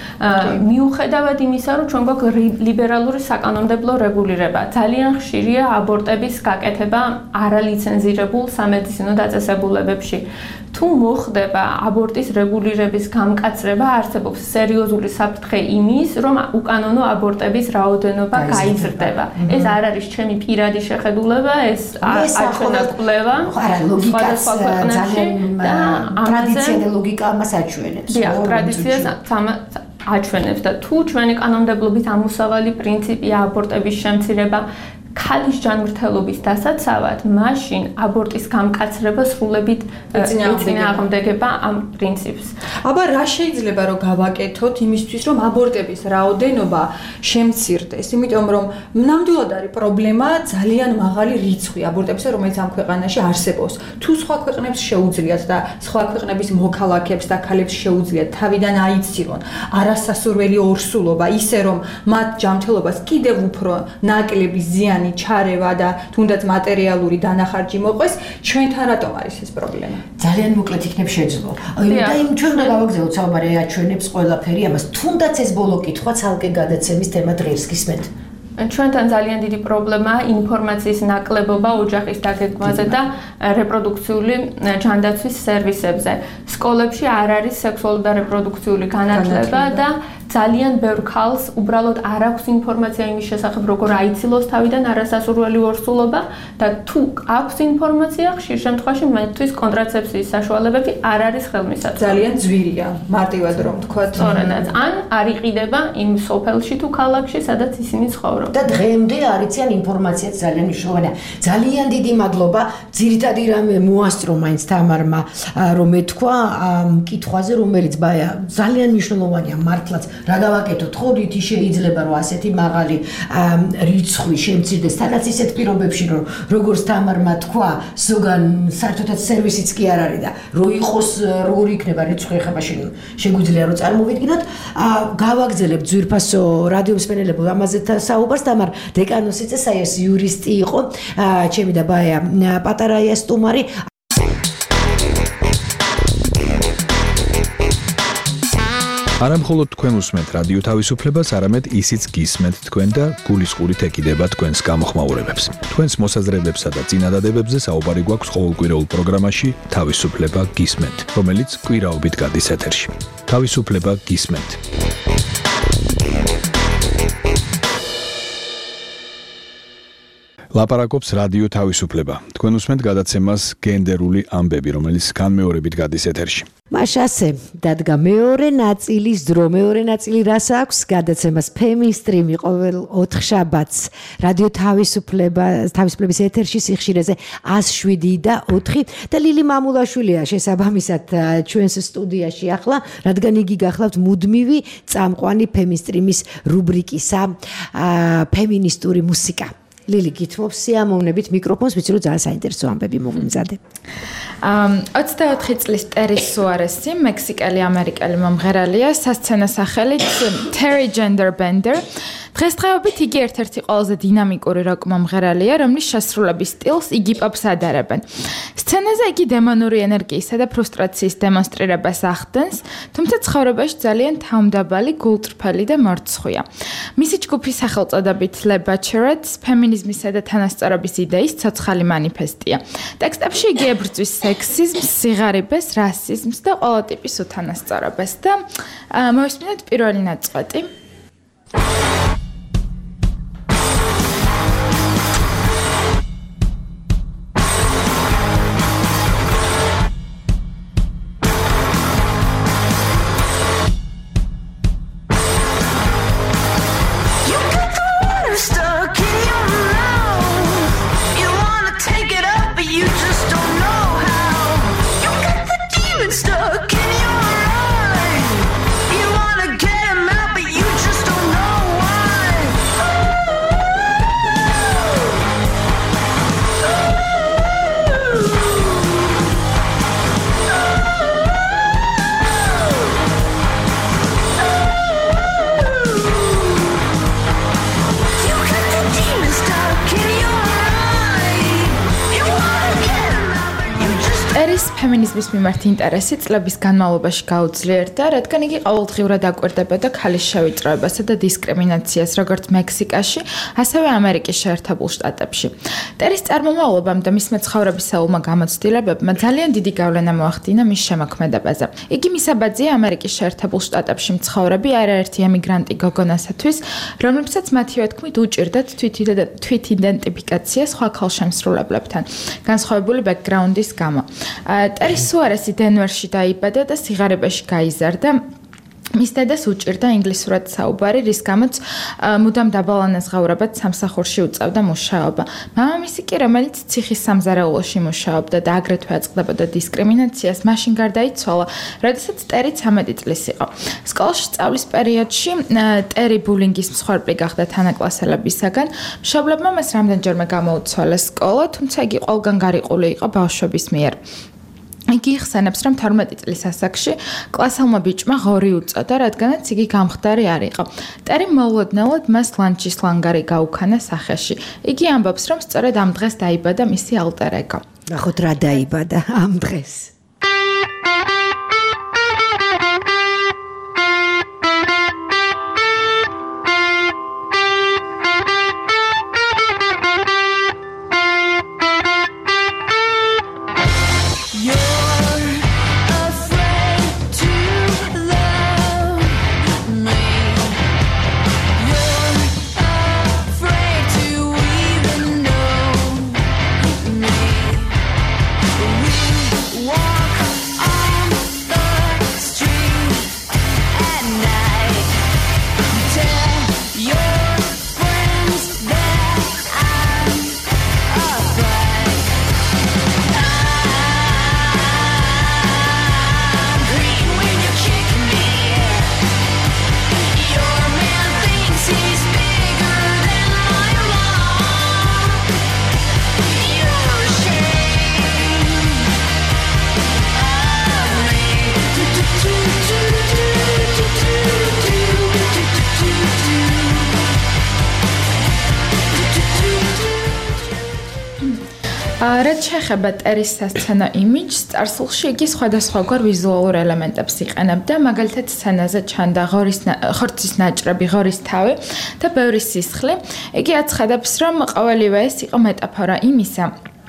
მიუხედავად იმისა, რომ ჩვენ გვაქვს ლიბერალური საკანონმდებლო რეგულირება, ძალიან ხშირია აბორტების გაკეთება არალიცენზირებულ სამედიცინო დაწესებულებებში. თუ მოხდება აბორტის რეგულირების გამკაცრება, არსებობს სერიოზული საფრთხე იმის, რომ უკანონო აბორტების რაოდენობა გაიზრდება. ეს არ არის ჩემი პირადი შეხედულება, ეს აჩვენა კვლევა. არა, ლოგიკაც ძალიან ტრადიციული ლოგიკა ამას აჩვენებს. დიახ, ტრადიციას აჩვენებს და თუ ჩვენი კანონმდებლობის ამოსავალი პრინციპია აბორტების შემცირება ქალის ჯანმრთელობის დასაცავად, მაშინ აბორტის გამკაცრება სრულებით ეწინააღმდეგება ამ პრინციპს. აბა რა შეიძლება რომ გავაკეთოთ იმისთვის, რომ აბორტების რაოდენობა შემცირდეს, იმიტომ რომ ნამდვილად არის პრობლემა ძალიან მაღალი რიცხვი აბორტებისა, რომელიც ამ ქვეყანაში არსებობს. თუ სხვა ქვეყნებს შეუძლიათ და სხვა ქვეყნების მოქალაქეებს და ქალებს შეუძლიათ თავიდან აიცილონ არასასურველი ორსულობა, ისე რომ მათ ჯანმრთელობას კიდევ უფრო ნაკლები ზიანი ჩარევა და თუნდაც მატერიალური დანახარჯი მოყვეს, ჩვენთან რატომ არის ეს პრობლემა? ძალიან მოკლედ იქნებ შეძლო. და იმ ჩვენ უნდა გავაგზავნოთ საუბარი აჩვენებს ყველაფერი ამას. თუნდაც ეს ბოლო კითხვა ცალკე გადაცემის თემა დღეს გისმენთ. ჩვენთან ძალიან დიდი პრობლემაა ინფორმაციის ნაკლებობა ოჯახის დაგეგმვაზე და რეპროდუქციული ჯანდაცვის სერვისებზე. სკოლებში არ არის სექსუალური და რეპროდუქციული განათლება და ძალიან ბევრ ქალს უბრალოდ არ აქვს ინფორმაცია იმის შესახებ, როგორ აიცილოს თავიდან არასასურველი ორსულობა და თუ აქვს ინფორმაცია, ხშირ შემთხვევაში მათთვის კონტრაცეფციის საშუალებები არ არის ხელმისაწვდომი. ძალიან ძვირია, მარტივად რომ ვთქვათ. სწორედაც, ან არ იყიდება იმ სოფელში თუ ქალაქში, სადაც ისინი ცხოვრობენ. და დღემდე არ იციან ინფორმაციაც ძალიან მნიშვნელოვანია. ძალიან დიდი მადლობა. ძირითადი რამე მოასწრო მაინც თამარმა, რომ ეთქვა კითხვაზე, რომელიც ძალიან მნიშვნელოვანია მართლაც. რა გავაკეთოთ, ხო, რითი შეიძლება რომ ასეთი მაღალი რიცხვი შემცირდეს, თანაც ისეთ პირობებში, რომ როგორც თამარმა თქვა, ზოგან საერთოდაც სერვისიც კი არ არის და რო იყოს, როგორი იქნება რიცხვი, ხება შეგვიძლია რომ წარმოვიდგინოთ. გავაგზავნებ ძვირფასო რადიო მსმენელებო ამაზე საუბარს. თამარ დეკანოსიძე საერთო იურისტი იყო, ჩემი და ბაია პატარაია სტუმარი. არა მხოლოდ თქვენ უსმენთ რადიო თავისუფლებას, არამედ ისიც გისმენთ თქვენ და გულისყურით ეკიდება თქვენს გამოხმაურებებს. თქვენს მოსაზრებებსა და წინადადებებზე საუბარი გვაქვს ყოველკვირეულ პროგრამაში თავისუფლება გისმენთ, რომელიც კვირაობით გადის ეთერში. თავისუფლება გისმენთ. ლაპარაკობს რადიო თავისუფლება. თქვენ უსმენთ გადაცემას გენდერული ამბები, რომელიც განმეორებით გადის ეთერში. მას ასე დადგა მეორე ნაწილის დრო. მეორე ნაწილი რას აქვს? გადაცემას ფემინსტრიმი ყოველ 4 შაბათს რადიო თავისუფლების ეთერში სიხშირეზე 107.4 და ლილი მამულაშვილია შესაბამისად ჩვენს სტუდიაში ახლა, რადგან იგი გახლავთ მუდმივი წამყვანი ფემინსტრიმის რუბრიკისა ფემინისტური მუსიკა. ლილი გითმობს სიამოვნებით მიკროფონს, ვიცი რომ ძალიან საინტერესო ამბები მოგვიმზადე. 24 წლის ტერი სუარესი, მექსიკელი ამერიკელი მომღერალია, სასცენო სახელით Terry Gender Bender. დღესდღეობით იგი ერთ-ერთი ყველაზე დინამიკური როკ მომღერალია, რომლის შესრულების სტილს იგი პოპს ადარებენ. სცენაზე იგი დემონური ენერგიისა და ფრუსტრაციის დემონსტრირებას ახდენს, თუმცა ცხოვრებაში ძალიან თავმდაბალი, გულწრფელი და მორცხვია. მისი ჯგუფის სახელწოდებით Le Bachelorette ფემინიზმისა და თანასწორობის იდეის ცოცხალი მანიფესტია. ტექსტებში იგი ებრძვის სექსიზმს, სიღარიბეს, რასიზმს და ყველა ტიპის უთანასწორობას და მოვისმინოთ პირველი ნაწყვეტი. ფემინიზმის მიმართ ინტერესი წლების განმავლობაში გაუძლიერდა, რადგან იგი ყოველდღიურად აკვირდებოდა ქალის შევიწროებასა და დისკრიმინაციას როგორც მექსიკაში, ასევე ამერიკის შეერთებულ შტატებში. ტერის წარმომავლობამ და მისმა ცხოვრებისეულმა გამოცდილებებმა ძალიან დიდი გავლენა მოახდინა მის შემოქმედებაზე. იგი მისაბაძია ამერიკის შეერთებულ შტატებში მცხოვრები არაერთი ემიგრანტი გოგონასათვის, რომლებსაც მათივე თქმით უჭირდათ თვითიდენტიფიკაცია სხვა ქალშემსრულებლებთან, განსხვავებული ბექგრაუნდის გამო. ტერი სუარესი დენვერში დაიბადა და სიღარიბეში გაიზარდა. მის დედას უჭირდა ინგლისურად საუბარი, რის გამოც მუდამ დაბალანაზღაურებად სამსახურში უწევდა მუშაობა. მამამისი კი, რომელიც ციხის სამზარეულოში მუშაობდა და აგრეთვე აწყდებოდა დისკრიმინაციას, მაშინ გარდაიცვალა, როდესაც ტერი 13 წლის იყო. სკოლაში სწავლის პერიოდში ტერი ბულინგის მსხვერპლი გახდა თანაკლასელებისაგან. მშობლებმა მას რამდენჯერმე გამოუცვალა სკოლა, თუმცა იგი ყველგან გარიყული იყო ბავშვების მიერ. იგი იხსენებს, რომ 12 წლის ასაკში კლასელმა ბიჭმა ღორი უწოდა, რადგანაც იგი გამხდარი არ იყო. ტერი მოულოდნელად მას ლანჩის ლანგარი გაუქანა სახეში. იგი ამბობს, რომ სწორედ ამ დღეს დაიბადა მისი ალტერ ეგო. ნახოთ რა დაიბადა ამ დღეს. რაც შეეხება ტერის სასცენო იმიჯს, წარსულში იგი სხვადასხვაგვარ ვიზუალურ ელემენტებს იყენებდა, მაგალითად სცენაზე ჩანდა ხორცის ნაჭრები, ღორის თავი და ბევრი სისხლი. იგი აცხადებს, რომ ყოველივე ეს იყო მეტაფორა იმისა,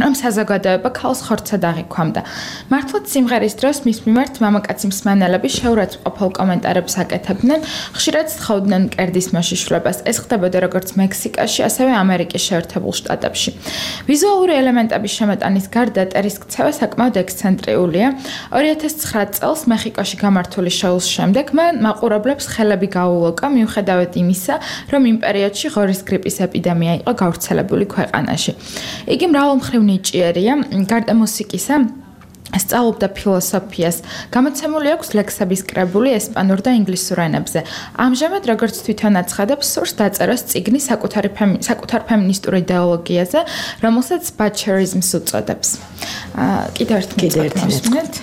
რომ საზოგადოება ქალს ხორცად აღიქვამდა. მართლაც სიმღერის დროს მის მიმართ მამაკაცი მსმენელები შეურაცხმყოფელ კომენტარებს აკეთებდნენ, ხშირად თხოვდნენ მკერდის მოშიშვლებას. ეს ხდებოდა როგორც მექსიკაში, ასევე ამერიკის შეერთებულ შტატებში. ვიზუალური ელემენტების შემოტანის გარდა ტერის ქცევა საკმაოდ ექსცენტრიულია. 2009 წელს მეხიკოში გამართული შოუს შემდეგ მან მაყურებლებს ხელები გაულოკა მიუხედავად იმისა, რომ იმ პერიოდში ღორის გრიპის ეპიდემია იყო გავრცელებული ქვეყანაში. იგი მრავალმხრივ ნიჭიერია, გარდა მუსიკისა, სწავლობდა ფილოსოფიას. გამოცემული აქვს ლექსების კრებული ესპანურ და ინგლისურ ენებზე. ამჟამად, როგორც თვითონ აცხადებს, სურს დაწეროს წიგნი საკუთარ ფემინისტურ იდეოლოგიაზე, რომელსაც ბაჩერიზმს უწოდებს. კიდევ ერთ მოწვევით.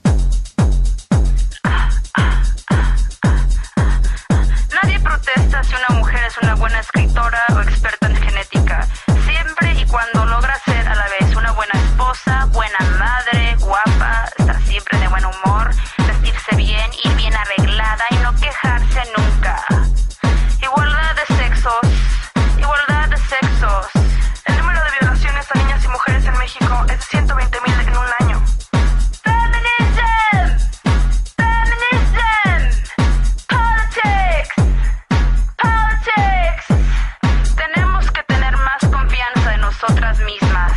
Nadie protesta si una mujer es una buena escritora o experta en genética. Siempre y cuando logra ser a la vez una buena esposa, buena madre, guapa, estar siempre de buen humor, vestirse bien, ir bien arreglada y no quejarse nunca. Igualdad de sexos, igualdad de sexos. El número de violaciones a niñas y mujeres en México es de 120,000 en un año. Feminism! Feminism! Politics! Politics! Tenemos que tener más confianza en nosotras mismas.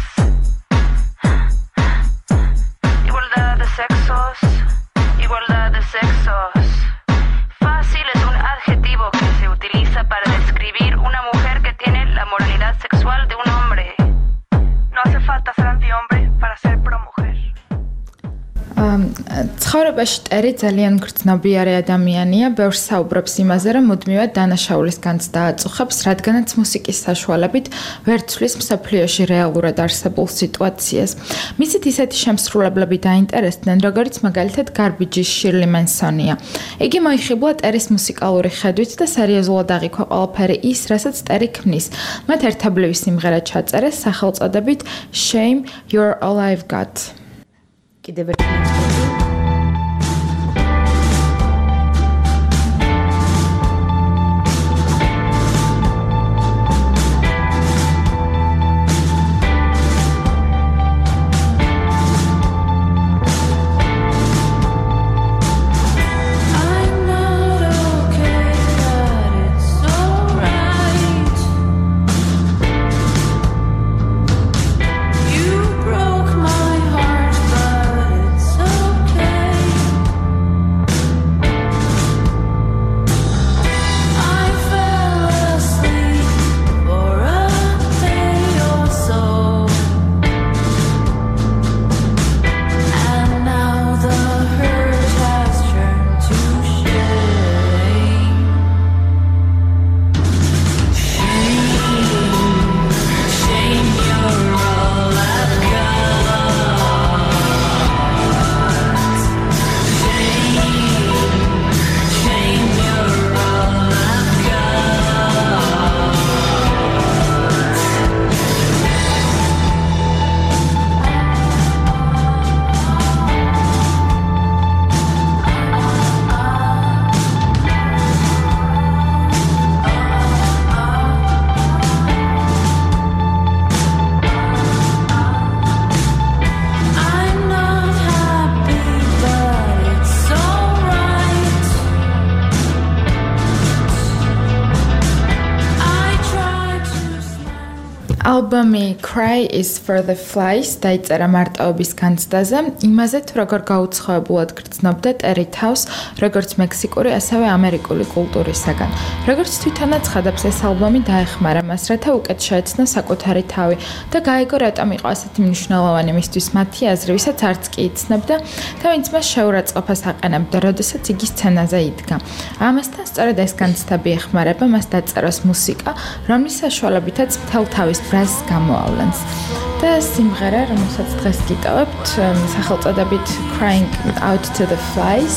Igualdad de sexos, igualdad de sexos. Fácil es un adjetivo que se utiliza para describir una mujer que tiene la moralidad sexual de un hombre. No hace falta ser antihombre para ser pro-mujer. ცხოვრებაში ტერი ძალიან გრძნობიარე ადამიანია, ბევრს საუბრობს იმაზე, რომ მუდმივად დანაშაულის განცდა აწუხებს, რადგანაც მუსიკის საშუალებით ვერ ცვლის მსოფლიოში რეალურად არსებულ სიტუაციას. მისით ისეთი შემსრულებლები დაინტერესდნენ, როგორც მაგალითად გარბიჯის შირლი მენსონია. იგი მოიხიბლა ტერის მუსიკალური ხედვით და სერიოზულად აღიქვა ყველაფერი ის, რასაც ტერი ქმნის. მათ ერთობლივი სიმღერა ჩაწერეს სახელწოდებით Shame, You're All I've Got. კიდევ ერთი ალბომი Cry is for the Flies დაიწერა მარტოობის განცდაზე, იმაზე თუ როგორ გაუცხოებულად გრძნობდა ტერი თავს, როგორც მექსიკური, ასევე ამერიკული კულტურისაგან. როგორც თვითონ აცხადებს, ეს ალბომი დაეხმარა მას, რათა უკეთ შეეცნა საკუთარი თავი და გაიგო, რატომ იყო ასეთი მნიშვნელოვანი მისთვის მათი აზრი, ვისაც არც კი იცნობდა და ვინც მას შეურაცხყოფას აყენებდა, როდესაც იგი სცენაზე იდგა. ამასთან სწორედ ეს განცდები ეხმარება მას დაწეროს მუსიკა, რომლის საშუალებითაც მთელ თავის ბრაზს გამოავლენს. და სიმღერა, რომელსაც დღეს გიტოვებთ, სახელწოდებით Crying Out to the Flies.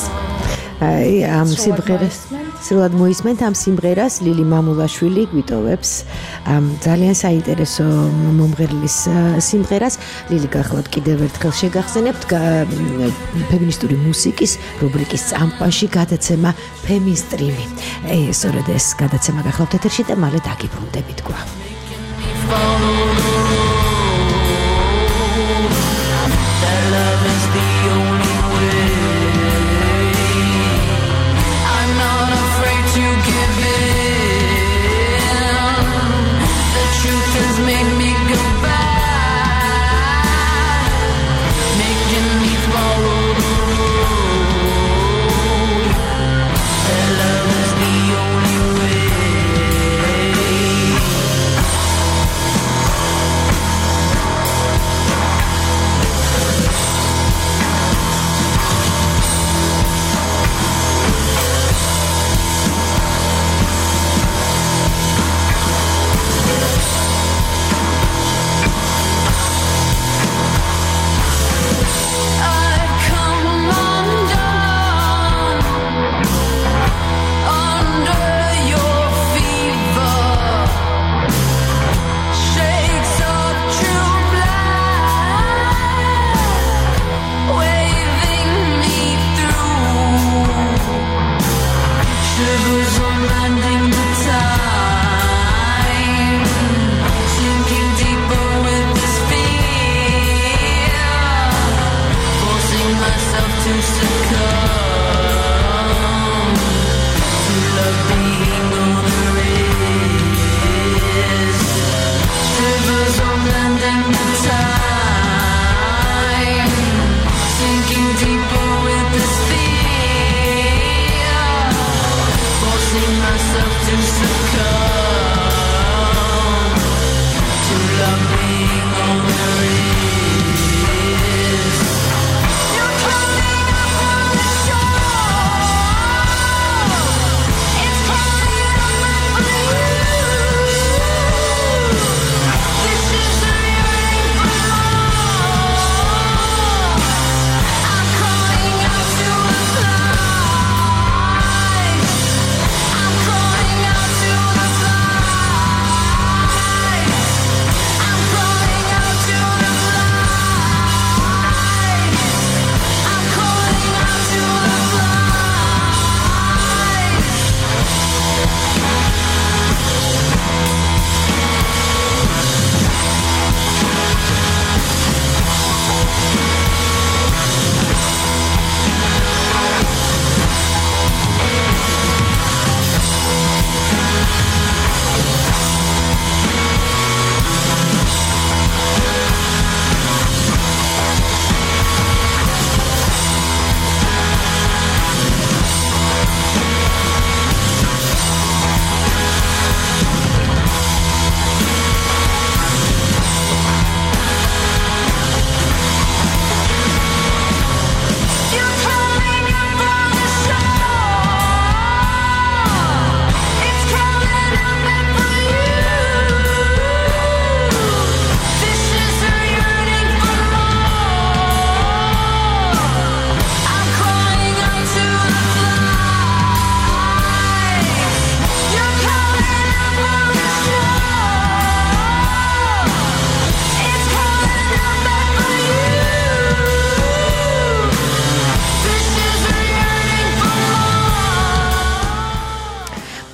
ამ სიმღერას სრულად მოისმენთ ამ სიმღერას ლილი მამულაშვილი გვიტოვებს ძალიან საინტერესო მომღერლის სიმღერას. ლილი, გახლავთ კიდევ ერთხელ შეგახსენებთ ფემინისტური მუსიკის რუბრიკის წამყვანში გადაცემა ფემისტრიმი. სწორედ ეს გადაცემა გახლავთ ეთერში და მალე დაგიბრუნდებით კვლავ.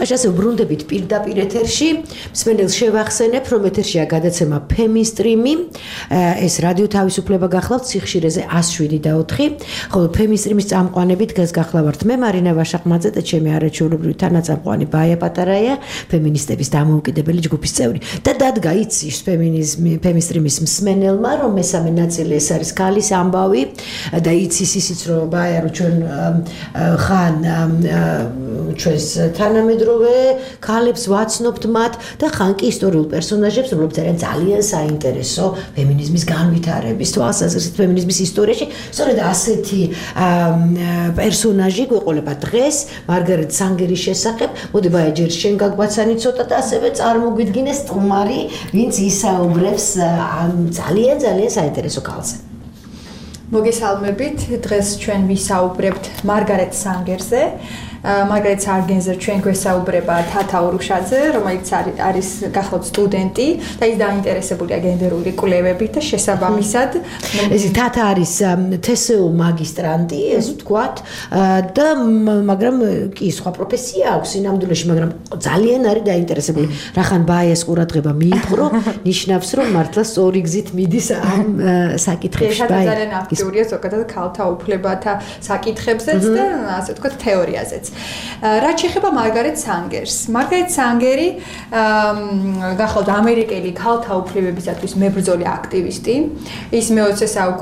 მაშინ უბრუნდებით პირდაპირ ეთერში მსმენელს შევახსენებ რომ ეთერშია გადაცემა ფემისტრიმი ეს რადიო თავისუფლება გახლავთ სიხშირეზე 107.4 ხოლო ფემისტრიმის წამყვანები დღეს გახლავართ მე მარინა ვაშაყმაძე და ჩემი არაჩვეულებრივი თანაწამყვანი ბაია პატარაია ფემინისტების დამოუკიდებელი ჯგუფის წევრი და დადგა იცის ფემისტრიმის მსმენელმა რომ მესამე ნაწილი ეს არის ქალის ამბავი და იცის ისიც რომ ბაია რომ ჩვენ ხან ჩვენს თანამედროვე ქალებს ვაცნობთ მათ და ხან კი ისტორიულ პერსონაჟებს რომლებიც არიან ძალიან საინტერესო ფემინიზმის განვითარების თვალსაზრისით ფემინიზმის ისტორიაში სწორედ ასეთი პერსონაჟი გვეყოლება დღეს მარგარეტ სანგერის შესახებ მოდი ბაია ჯერ შენ გაგვაცანი ცოტა და ასევე წარმოგვიდგინე სტუმარი ვინც ისაუბრებს ამ ძალიან საინტერესო ქალზე მოგესალმებით დღეს ჩვენ ვისაუბრებთ მარგარეტ სანგერზე მარგარეტ სანგერზე ჩვენ გვესაუბრება თათა ურუშაძე რომელიც არის გახლავთ სტუდენტი და ის დაინტერესებულია გენდერული კვლევებით და შესაბამისად ეს თათა არის TSU მაგისტრანტი ეს ვთქვათ და მაგრამ კი სხვა პროფესია აქვს სინამდვილეში მაგრამ ძალიან არის დაინტერესებული რახან ბაიას ყურადღება მიიპყრო ნიშნავს რომ მართლა სწორი გზით მიდის ამ საკითხებში ძალიან აქტიურია ზოგადად ქალთა უფლებათა საკითხებზეც და ასე ვთქვათ თეორიაზეც რაც შეეხება მარგარეტ სანგერს მარგარეტ სანგერი გახლავთ ამერიკელი ქალთა უფლებებისათვის მებრძოლი აქტივისტი ის მე-20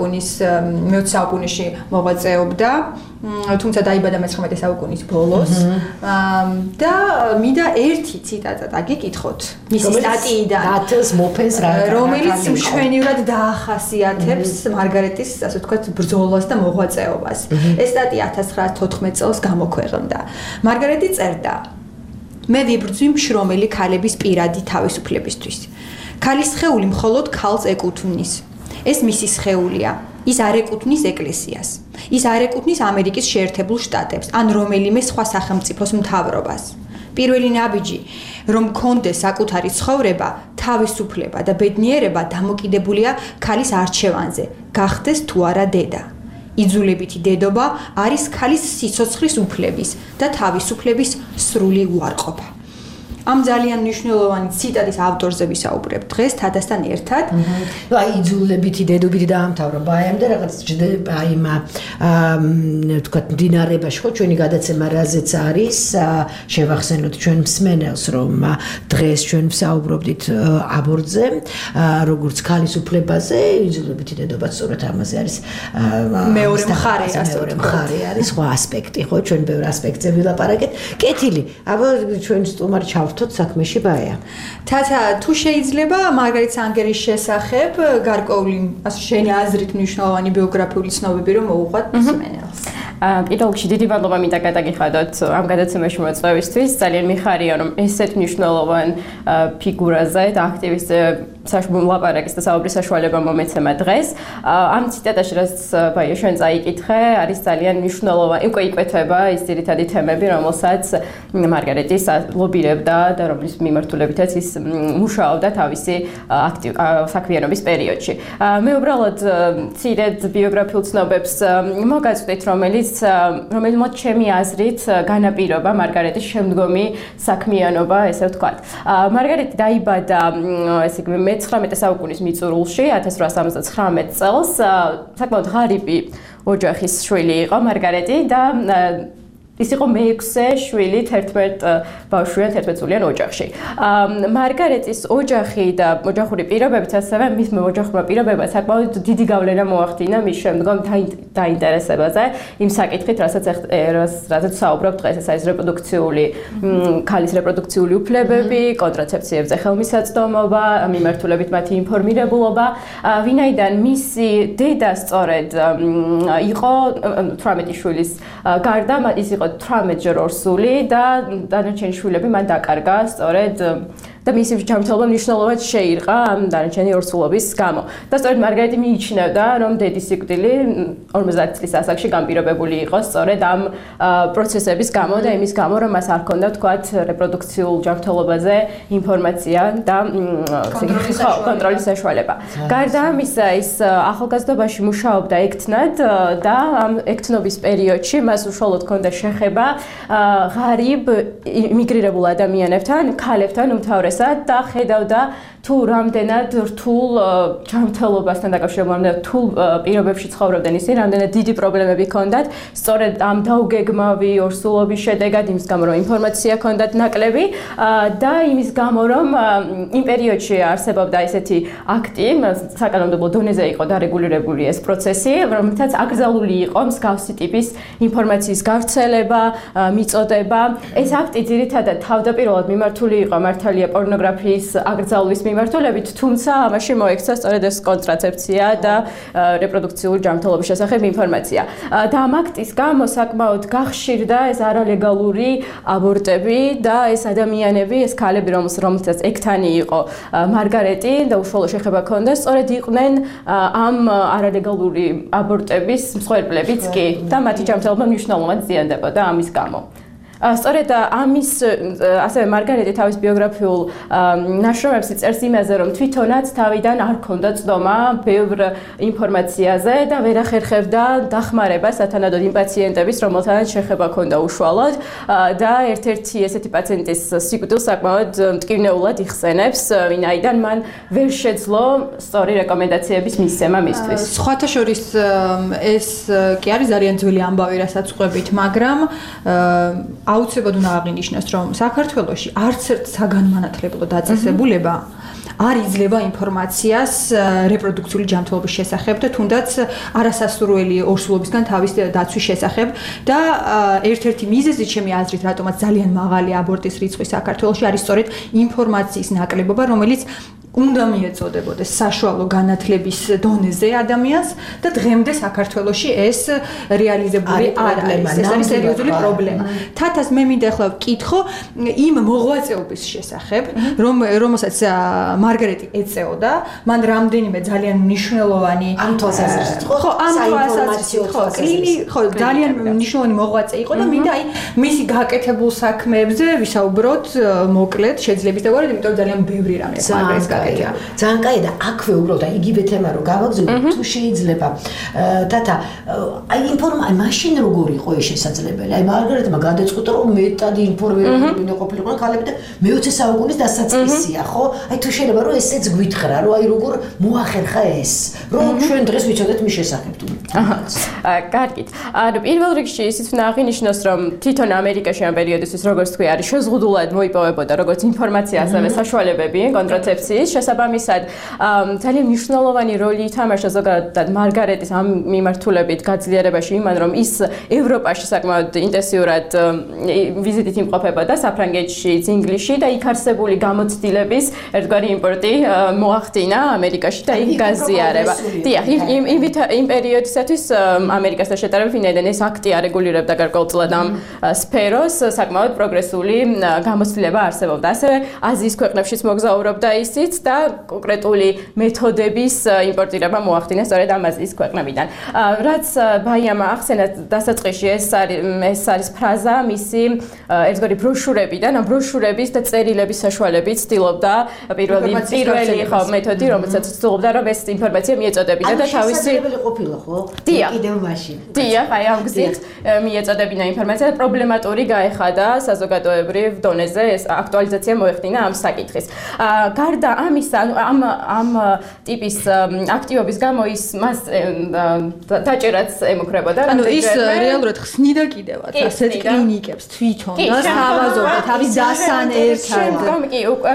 საუკუნეში მოღვაწეობდა თუმცა დაიბადა მე-19 საუკუნის ბოლოს და მინდა ერთი ციტატა დაგიკითხოთ მისი სტატიიდან რომელიც მშვენივრად დაახასიათებს მარგარეტის ასე ვთქვათ ბრძოლას და მოღვაწეობას ეს სტატია 1914 წელს გამოქვეყნდა მარგარეტი წერდა მე ვიბრძვი მშრომელი ქალების პირადი თავისუფლებისთვის ქალის სხეული მხოლოდ ქალს ეკუთვნის ეს მისი სხეულია ის არ ეკუთვნის ეკლესიას ის არ ეკუთვნის ამერიკის შეერთებულ შტატებს ან რომელიმე სხვა სახელმწიფოს მთავრობას პირველი ნაბიჯი რომ კონდეს საკუთარი ცხოვრება თავისუფლება და ბედნიერება დამოკიდებულია ქალის არჩევანზე გახდეს თუ არა დედა იძულებითი დედობა არის ქალის სიცოცხლის უფლების და თავისუფლების სრული უარყოფა ამ ძალიან მნიშვნელოვანი ციტატის ავტორზე ვისაუბრებ დღეს თათასთან ერთად. აი იძულებითი დედობითი დაამთავრა ბაიამ და რაღაც ჯდება იმ თქვათ დინარებაში ხო ჩვენი გადაცემა რაზეც არის შევახსენოთ ჩვენ მსმენელს რომ დღეს ჩვენ ვსაუბრობდით აბორტზე როგორც ქალის უფლებაზე იძულებითი დედობა სწორედ ამაზე არის მეორე მხარე არის სხვა ასპექტი ხო ჩვენ ბევრ ასპექტზე ვილაპარაკეთ კეთილი აბა ჩვენ სტუმარი ჩავთოთ საქმეში ბაია თათა თუ შეიძლება მარგარეტ სანგერის შესახებ გარკვეული შენი აზრით მნიშვნელოვანი ბიოგრაფიული ცნობები რომ მოუყვათ მსმენელს პირველ რიგში დიდი მადლობა მინდა გადაგიხადოთ ამ გადაცემაში მოწვევისთვის ძალიან მიხარია რომ ესეთ მნიშვნელოვან ფიგურაზე და აქტივისტზე ლაპარაკის და საუბრის საშუალება მომეცემა დღეს ამ ციტატაში რაც ბაია შენ წაიკითხე არის ძალიან მნიშვნელოვანი უკვე იკვეთება ის ძირითადი თემები რომელსაც მარგარეტი ლობირებდა და რომლის მიმართულებითაც ის მუშაობდა თავისი საქმიანობის პერიოდში მე უბრალოდ ცირედ ბიოგრაფიულ ცნობებს მოგაწვდით რომელიც ჩემი აზრით განაპირობა მარგარეტის შემდგომი საქმიანობა ესე ვთქვათ მარგარეტი დაიბადა ესე იგი მე-19 საუკუნის მიწურულში 1879 წელს საკმაოდ ღარიბი ოჯახის შვილი იყო მარგარეტი და ის იყო მე-6 შვილი 11 ბავშვიან 11 წლიან ოჯახში. მარგარეტის ოჯახი და ოჯახური პირობებიც ასევე მის ოჯახურმა პირობებმა საკმაოდ დიდი გავლენა მოახდინა მის შემდგომ დაინტერესებაზე იმ საკითხით, რასაც საუბრობ დღეს, ეს არის რეპროდუქციული ქალის რეპროდუქციული უფლებები, კონტრაცეფციებზე ხელმისაწვდომობა, მიმართულებით მათი ინფორმირებულობა, ვინაიდან მისი დედა სწორედ იყო 18 შვილის გარდა ის იყო 18 ჯერ ორსული და დანარჩენი შვილები მან დაკარგა სწორედ და მისი ჯანმრთელობა მნიშვნელოვნად შეირყა ამ დანარჩენი ორსულობის გამო. და სწორედ მარგარეტი მიიჩნევდა, რომ დედის სიკვდილი 50 წლის ასაკში განპირობებული იყო სწორედ ამ პროცესების გამო და იმის გამო, რომ მას არ ჰქონდა თქვათ რეპროდუქციულ ჯანმრთელობაზე ინფორმაცია და კონტროლის საშუალება. გარდა ამისა, ის ახალგაზრდობაში მუშაობდა ექთნად და ამ ექთნობის პერიოდში მას უშუალოდ ჰქონდა შეხება ღარიბ იმიგრირებულ ადამიანებთან, ქალებთან უმთავრესად და ხედავდა თუ რამდენად რთულ ჯანმრთელობასთან დაკავშირებულ, რამდენად რთულ პირობებში ცხოვრობდნენ ისინი, რამდენად დიდი პრობლემები ჰქონდათ, სწორედ ამ დაუგეგმავი ორსულობის შედეგად, იმის გამო, რომ ინფორმაცია ჰქონდათ ნაკლები და იმის გამო, რომ იმ პერიოდში არსებობდა ესეთი აქტი, საკანონმდებლო დონეზე იყო დარეგულირებული ეს პროცესი, რომელთაც აკრძალული იყო მსგავსი ტიპის ინფორმაციის გავრცელება, მიწოდება. ეს აქტი ძირითადად თავდაპირველად მიმართული იყო მართალია პორნოგრაფიის აკრძალვის მიმართულებით, თუმცა ამაში მოექცა სწორედ ეს კონტრაცეფცია და რეპროდუქციული ჯანმრთელობის შესახებ ინფორმაცია. და ამ აქტის გამო საკმაოდ გახშირდა ეს არალეგალური აბორტები და ეს ადამიანები, ეს ქალები, რომელთაც ექთანი იყო მარგარეტი და უშუალო შეხება ჰქონდა, სწორედ იყვნენ ამ არალეგალური აბორტების მსხვერპლებიც კი და მათი ჯანმრთელობა მნიშვნელოვნად ზიანდებოდა ამის გამო. სწორედ ამის ასევე მარგარეტი თავის ბიოგრაფიულ ნაშრომებში წერს იმაზე, რომ თვითონაც თავიდან არ ჰქონდა წდომა ბევრ ინფორმაციაზე და ვერ ახერხებდა დახმარებას სათანადოდ იმ პაციენტების, რომელთანაც შეხება ჰქონდა უშუალოდ და ერთ-ერთი ესეთი პაციენტის სიკვდილს საკმაოდ მტკივნეულად იხსენებს, ვინაიდან მან ვერ შეძლო სწორი რეკომენდაციების მისცემა მისთვის. სხვათა შორის ეს კი არის ძალიან ძველი ამბავი, რასაც ყვებით, მაგრამ აუცილებლად უნდა აღინიშნოს, რომ საქართველოში არც ერთ საგანმანათლებლო დაწესებულება არ იძლევა ინფორმაციას რეპროდუქციული ჯანმრთელობის შესახებ და თუნდაც არასასურველი ორსულობისგან თავის დაცვის შესახებ და ერთ-ერთი მიზეზი ჩემი აზრით, რატომაც ძალიან მაღალი აბორტის რიცხვი საქართველოში არის სწორედ ინფორმაციის ნაკლებობა, რომელიც უნდა მიეწოდებოდეს საშუალო განათლების დონეზე ადამიანს და დღემდე საქართველოში ეს რეალიზებული არ არის. ეს არის სერიოზული პრობლემა. თათას მე მინდა ახლა ვკითხო იმ მოღვაწეობის შესახებ, რომელსაც მარგარეტი ეწეოდა, მან რამდენიმე ძალიან მნიშვნელოვანი ამ თვალსაზრისით ხო, ამ თვალსაზრისით ხო, ძალიან მნიშვნელოვანი მოღვაწე იყო და მინდა აი მისი გაკეთებულ საქმეებზე ვისაუბროთ მოკლედ შეძლებისდაგვარად, იმიტომ რომ ძალიან ბევრი რამე მარგარეტს ძალიან კაია და აქვე უბრალოდ იგივე თემა რო გავაგზავნოთ, თუ შეიძლება თათა აი ინფორმაცია მაშინ როგორ იყო ეს შესაძლებელი? აი მარგარეტმა გადაწყვიტა რომ მეტად ინფორმირებული ყოფილიყო ქალები და მე-20 საუკუნის დასაწყისია, ხო? აი თუ შეიძლება რომ ესეც გვითხრა, რომ აი როგორ მოახერხა ეს, რომ ჩვენ დღეს ვიცოდეთ მის შესახებ თუ. კარგით. ანუ პირველ რიგში ისიც უნდა აღინიშნოს, რომ თვითონ ამერიკაში ამ პერიოდისთვის როგორც თქვი არის შეზღუდულად მოიპოვებოდა როგორც ინფორმაცია, ასევე საშუალებები კონტრაცეფციის შესაბამისად ძალიან მნიშვნელოვანი როლი ითამაშა ზოგადად მარგარეტის ამ მიმართულებით გაძლიერებაში იმან, რომ ის ევროპაში საკმაოდ ინტენსიურად ვიზიტით იმყოფებოდა საფრანგეთში, ინგლისში და იქ არსებული გამოცდილების ერთგვარი იმპორტი მოახდინა ამერიკაში და იქ გაზიარება. დიახ, იმ პერიოდისათვის ამერიკასთან შედარებით ვინაიდან ეს აქტი არეგულირებდა გარკვეულწილად ამ სფეროს, საკმაოდ პროგრესული გამოცდილება არსებობდა. ასევე აზიის ქვეყნებშიც მოგზაურობდა ისიც და კონკრეტული მეთოდების იმპორტირება მოახდინა სწორედ ამ აზიის ქვეყნებიდან. რაც ბაიამ ახსენა დასაწყისში ეს არის ფრაზა მისი ერთგვარი ბროშურებიდან, ამ ბროშურების და წერილების საშუალებით ცდილობდა პირველი ხო მეთოდი, რომელსაც ცდილობდა რომ ეს ინფორმაცია მიეწოდებინა და თავისი ყოფილა ხო? კიდევ მაშინ. დიახ, აი ამ გზით მიეწოდებინა ინფორმაცია და პრობლემატური გაეხადა საზოგადოებრივ დონეზე ეს აქტუალიზაცია მოეხდინა ამ საკითხის. გარდა ამისა, ამ ტიპის აქტივობის გამო ის მას დაჭერაც ემუქრებოდა. ანუ ის რეალურად ხსნიდა კიდევაც ასეთ კლინიკებს თვითონ და თავაზობდა თავის დასან ერთად. კი, უკვე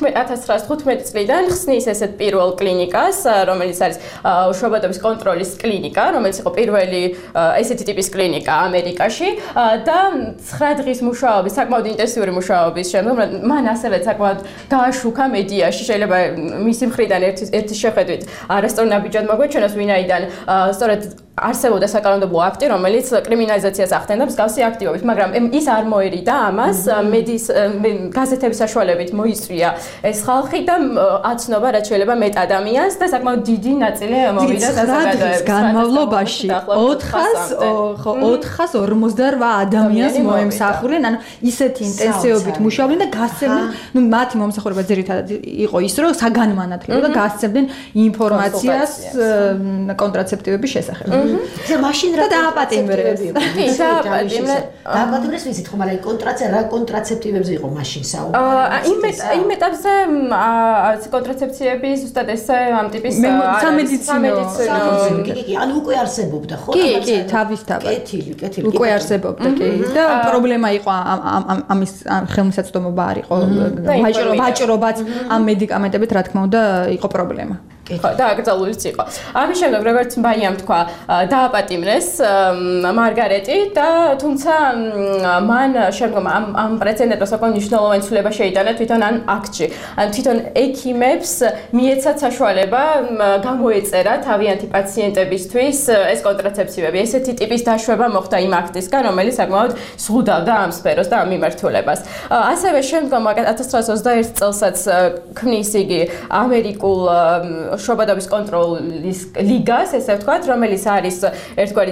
1915 წლიდან ხსნის ესეთ პირველ კლინიკას, რომელიც არის უშუალოდობის კონტროლის კლინიკა, რომელიც იყო პირველი ესეთი ტიპის კლინიკა ამერიკაში და 9 დღის მუშაობის, საკმაოდ ინტენსიური მუშაობის შემდეგ მან ასევე საკმაოდ გააშუქა მედიაში, შეიძლება მისი მხრიდან ერთის შეხედვით არასწორ ნაბიჯად მოგვეჩვენოს, ვინაიდან სწორედ არსებობდა საკანონმდებლო აქტი, რომელიც კრიმინალიზაციას ახდენდა მსგავსი აქტივობით, მაგრამ ის არ მოერიდა ამას, მედიის გაზეთების საშუალებით მოიწვია ეს ხალხი და აცნობა რაც შეიძლება მეტ ადამიანს და საკმაოდ დიდი ნაწილი მოვიდა საზოგადოებას. განმავლობაში 448 ადამიანს მოემსახურნენ, ანუ ისეთი ინტენსივობით მუშაობდნენ და გასცემდნენ, მათი მომსახურება ძირითადად იყო ის, რომ საგანმანათლებლო და გასცემდნენ ინფორმაციას კონტრაცეპტივების შესახებ. და მაშინ რა დააპატიმრეს. დააპატიმრეს ვიცით ხომ, მაგრამ რა კონტრაცეპტივებზე იყო მაშინ საუბარი? იმ ეტაპზე კონტრაცეპციები ზუსტად ესე ამ ტიპის სამედიცინო. ანუ უკვე არსებობდა ხო? კი, თავისთავად. კეთილი. უკვე არსებობდა, კი. და პრობლემა იყო ამის ხელმისაწვდომობა არ იყო. ვაჭრობაც ამ მედიკამენტებით რა თქმა უნდა იყო პრობლემა. და აკრძალულიც იყო. ამის შემდეგ როგორც ბაიამ თქვა, დააპატიმრეს მარგარეტი და თუმცა მან შემდგომ ამ პრეცედენტს საკმაოდ მნიშვნელოვანი ცვლილება შეიტანა თვითონ ან აქტში. ან თვითონ ექიმებს მიეცათ საშუალება გამოეწერა თავიანთი პაციენტებისთვის ეს კონტრაცეპციები. ესეთი ტიპის დაშვება მოხდა იმ აქტისგან, რომელიც საკმაოდ ზღუდავდა ამ სფეროს და ამ მიმართულებას. ასევე შემდგომ 1921 წელსაც ქმნის იგი ამერიკულ შრობადობის კონტროლის ლიგას, ესე ვთქვათ, რომელიც არის ერთგვარი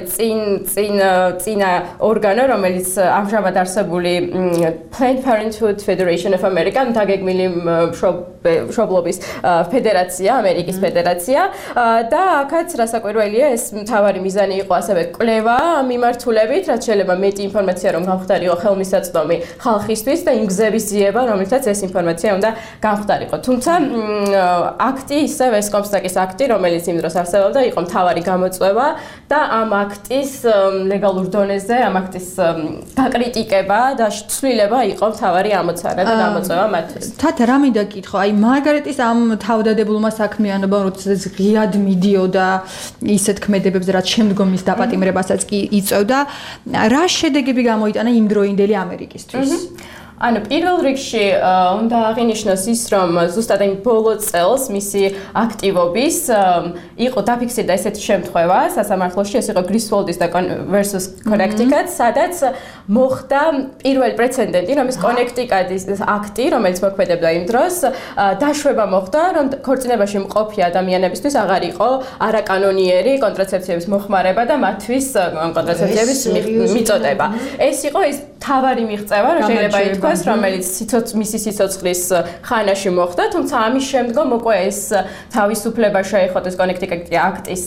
წინა ორგანო, რომელიც ამჟამად არსებული Planned Parenthood Federation of America, დაგეგმილი მშობლობის ფედერაცია, ამერიკის ფედერაცია და აქაც რასაკვირველია, ეს მთავარი მიზანი იყო ასევე კვლევა მიმართულებით, რაც შეიძლება მეტი ინფორმაცია რომ გამხდარიყო ხელმისაწვდომი ხალხისთვის და იმ გზების ძიება, რომლითაც ეს ინფორმაცია უნდა გამხდარიყო. თუმცა აქტი ისევ ეს კომსტაკის აქტი, რომელიც იმ დროს არსებობდა, იყო მთავარი გამოწვევა და ამ აქტის ლეგალურ დონეზე, ამ აქტის გაკრიტიკება და ცვლილება იყო მთავარი ამოცანა და გამოწვევა მათთვის. თათა რა მინდა გითხო, აი მარგარეტის ამ თავდადებულმა საქმიანობამ როდესაც ღიად მიდიოდა ისეთ ქმედებებზე, რაც შემდგომ მის დაპატიმრებასაც კი იწევდა, რა შედეგები გამოიტანა იმდროინდელი ამერიკისთვის? ანუ პირველ რიგში უნდა აღინიშნოს ის, რომ ზუსტად იმ ბოლო წელს მისი აქტივობის იყო დაფიქსირდა ესეთი შემთხვევა სასამართლოში, ეს იყო Griswold-ის და versus Connecticut, სადაც მოხდა პირველი პრეცედენტი, რომ ის Connecticut-ის აქტი, რომელიც მოქმედებდა იმ დროს, დაშვება მოხდა, რომ ქორწინებაში მყოფი ადამიანებისთვის აღარ იყო არაკანონიერი კონტრაცეპციების მოხმარება და მათთვის კონტრაცეპციების მიწოდება. ეს იყო ის თავარი მიღწევა, რომ შეიძლება ითქვას, რომელიც მისი სიცოცხლის ხანაში მოხდა, თუმცა ამის შემდგომ უკვე ეს თავისუფლება შეეხოთ ეს Connecticut აქტის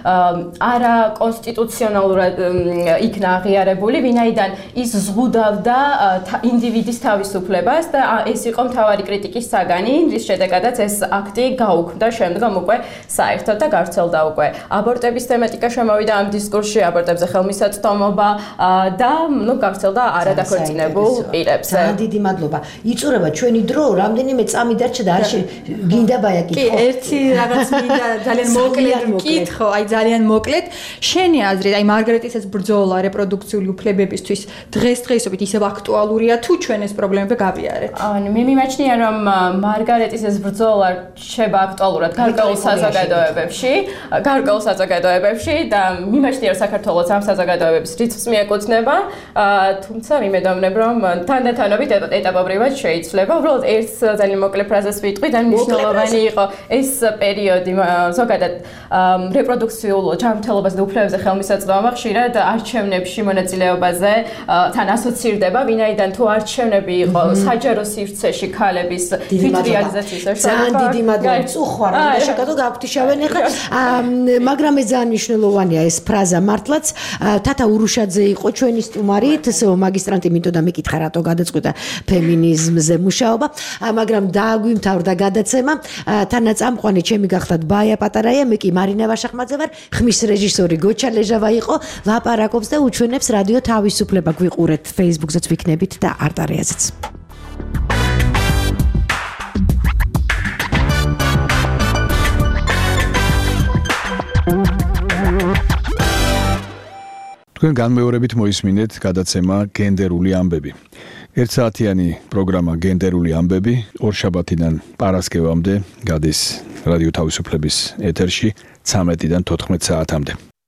არა კონსტიტუციონალურად იქნა აღიარებული, ვინაიდან ის ზღუდავდა ინდივიდის თავისუფლებას და ეს იყო მთავარი კრიტიკის საგანი, რის შედეგადაც ეს აქტი გაუქმდა შემდგომ უკვე საერთოდ და გავრცელდა უკვე აბორტების თემატიკა შემოვიდა ამ დისკურსში, აბორტებზე ხელმისაწვდომობა და გავრცელდა არადაქორწინებულ პირებზე. ძალიან დიდი მადლობა. იწურება ჩვენი დრო, რამდენიმე წამი დარჩა და არ გინდა ბაიაკი. კი, ერთი რაღაც მინდა ძალიან მოკლედ ვკითხო, აი ძალიან მოკლედ. შენი აზრით, აი მარგარეტის ეს ბრძოლა რეპროდუქციული უფლებებისთვის დღესდღეობით ისევ აქტუალურია თუ ჩვენ ეს პრობლემები გავიარეთ? ანუ მე მიმაჩნია, რომ მარგარეტის ეს ბრძოლა შეება აქტუალურად გარკვეულ საზოგადოებებში და მიმაჩნია, რომ საქართველოს ამ საზოგადოებების რიცხვს მიეკუთვნება, თუმცა მიმედოვნებ, რომ თანდათანობით ეტაპობრივად შეიძლება. უბრალოდ ერთ ძალიან მოკლე ფრაზას ვიტყვი და მნიშვნელოვანი იყო ეს პერიოდი ზოგადად რეპროდუქციულ ჯანმრთელობაზე და უფლებებზე ხელმისაწვდომა ხშირად არჩევნებში მონაწილეობაზე თან ასოცირდება, ვინაიდან თუ არჩევნები იყო საჯარო სივრცეში ქალების თვითრეალიზაციის ძალიან დიდი მადლობა. წუხვარ და შეგადო გავფთიშავენ ახლა, მაგრამ ეს ძალიან მნიშვნელოვანია ეს ფრაზა მართლაც. თათა ურუშაძე იყო ჩვენი სტუმარი, თსო მაგისტრანტი, მინდოდა და მეკითხა რატო გადაწყვიტა ფემინიზმზე მუშაობა, მაგრამ დააგვიმთავრდა გადაცემა. თანაწამყვანი ჩემი გახდათ ბაია პატარაია, მე კი მარინა ვაშახმაძე ვარ, ხმის რეჟისორი გოჩა ლეჟავა იყო, ლაპარაკობს და უჩვენებს რადიო თავისუფლება. გვიყურეთ Facebook-ზეც ვიქნებით და არტარიაზეც. თქვენ განმეორებით მოისმინეთ გადაცემა გენდერული ამბები. ერთსაათიანი პროგრამა გენდერული ამბები ორშაბათიდან პარასკევამდე გადის რადიო თავისუფლების ეთერში 13-დან 14 საათამდე.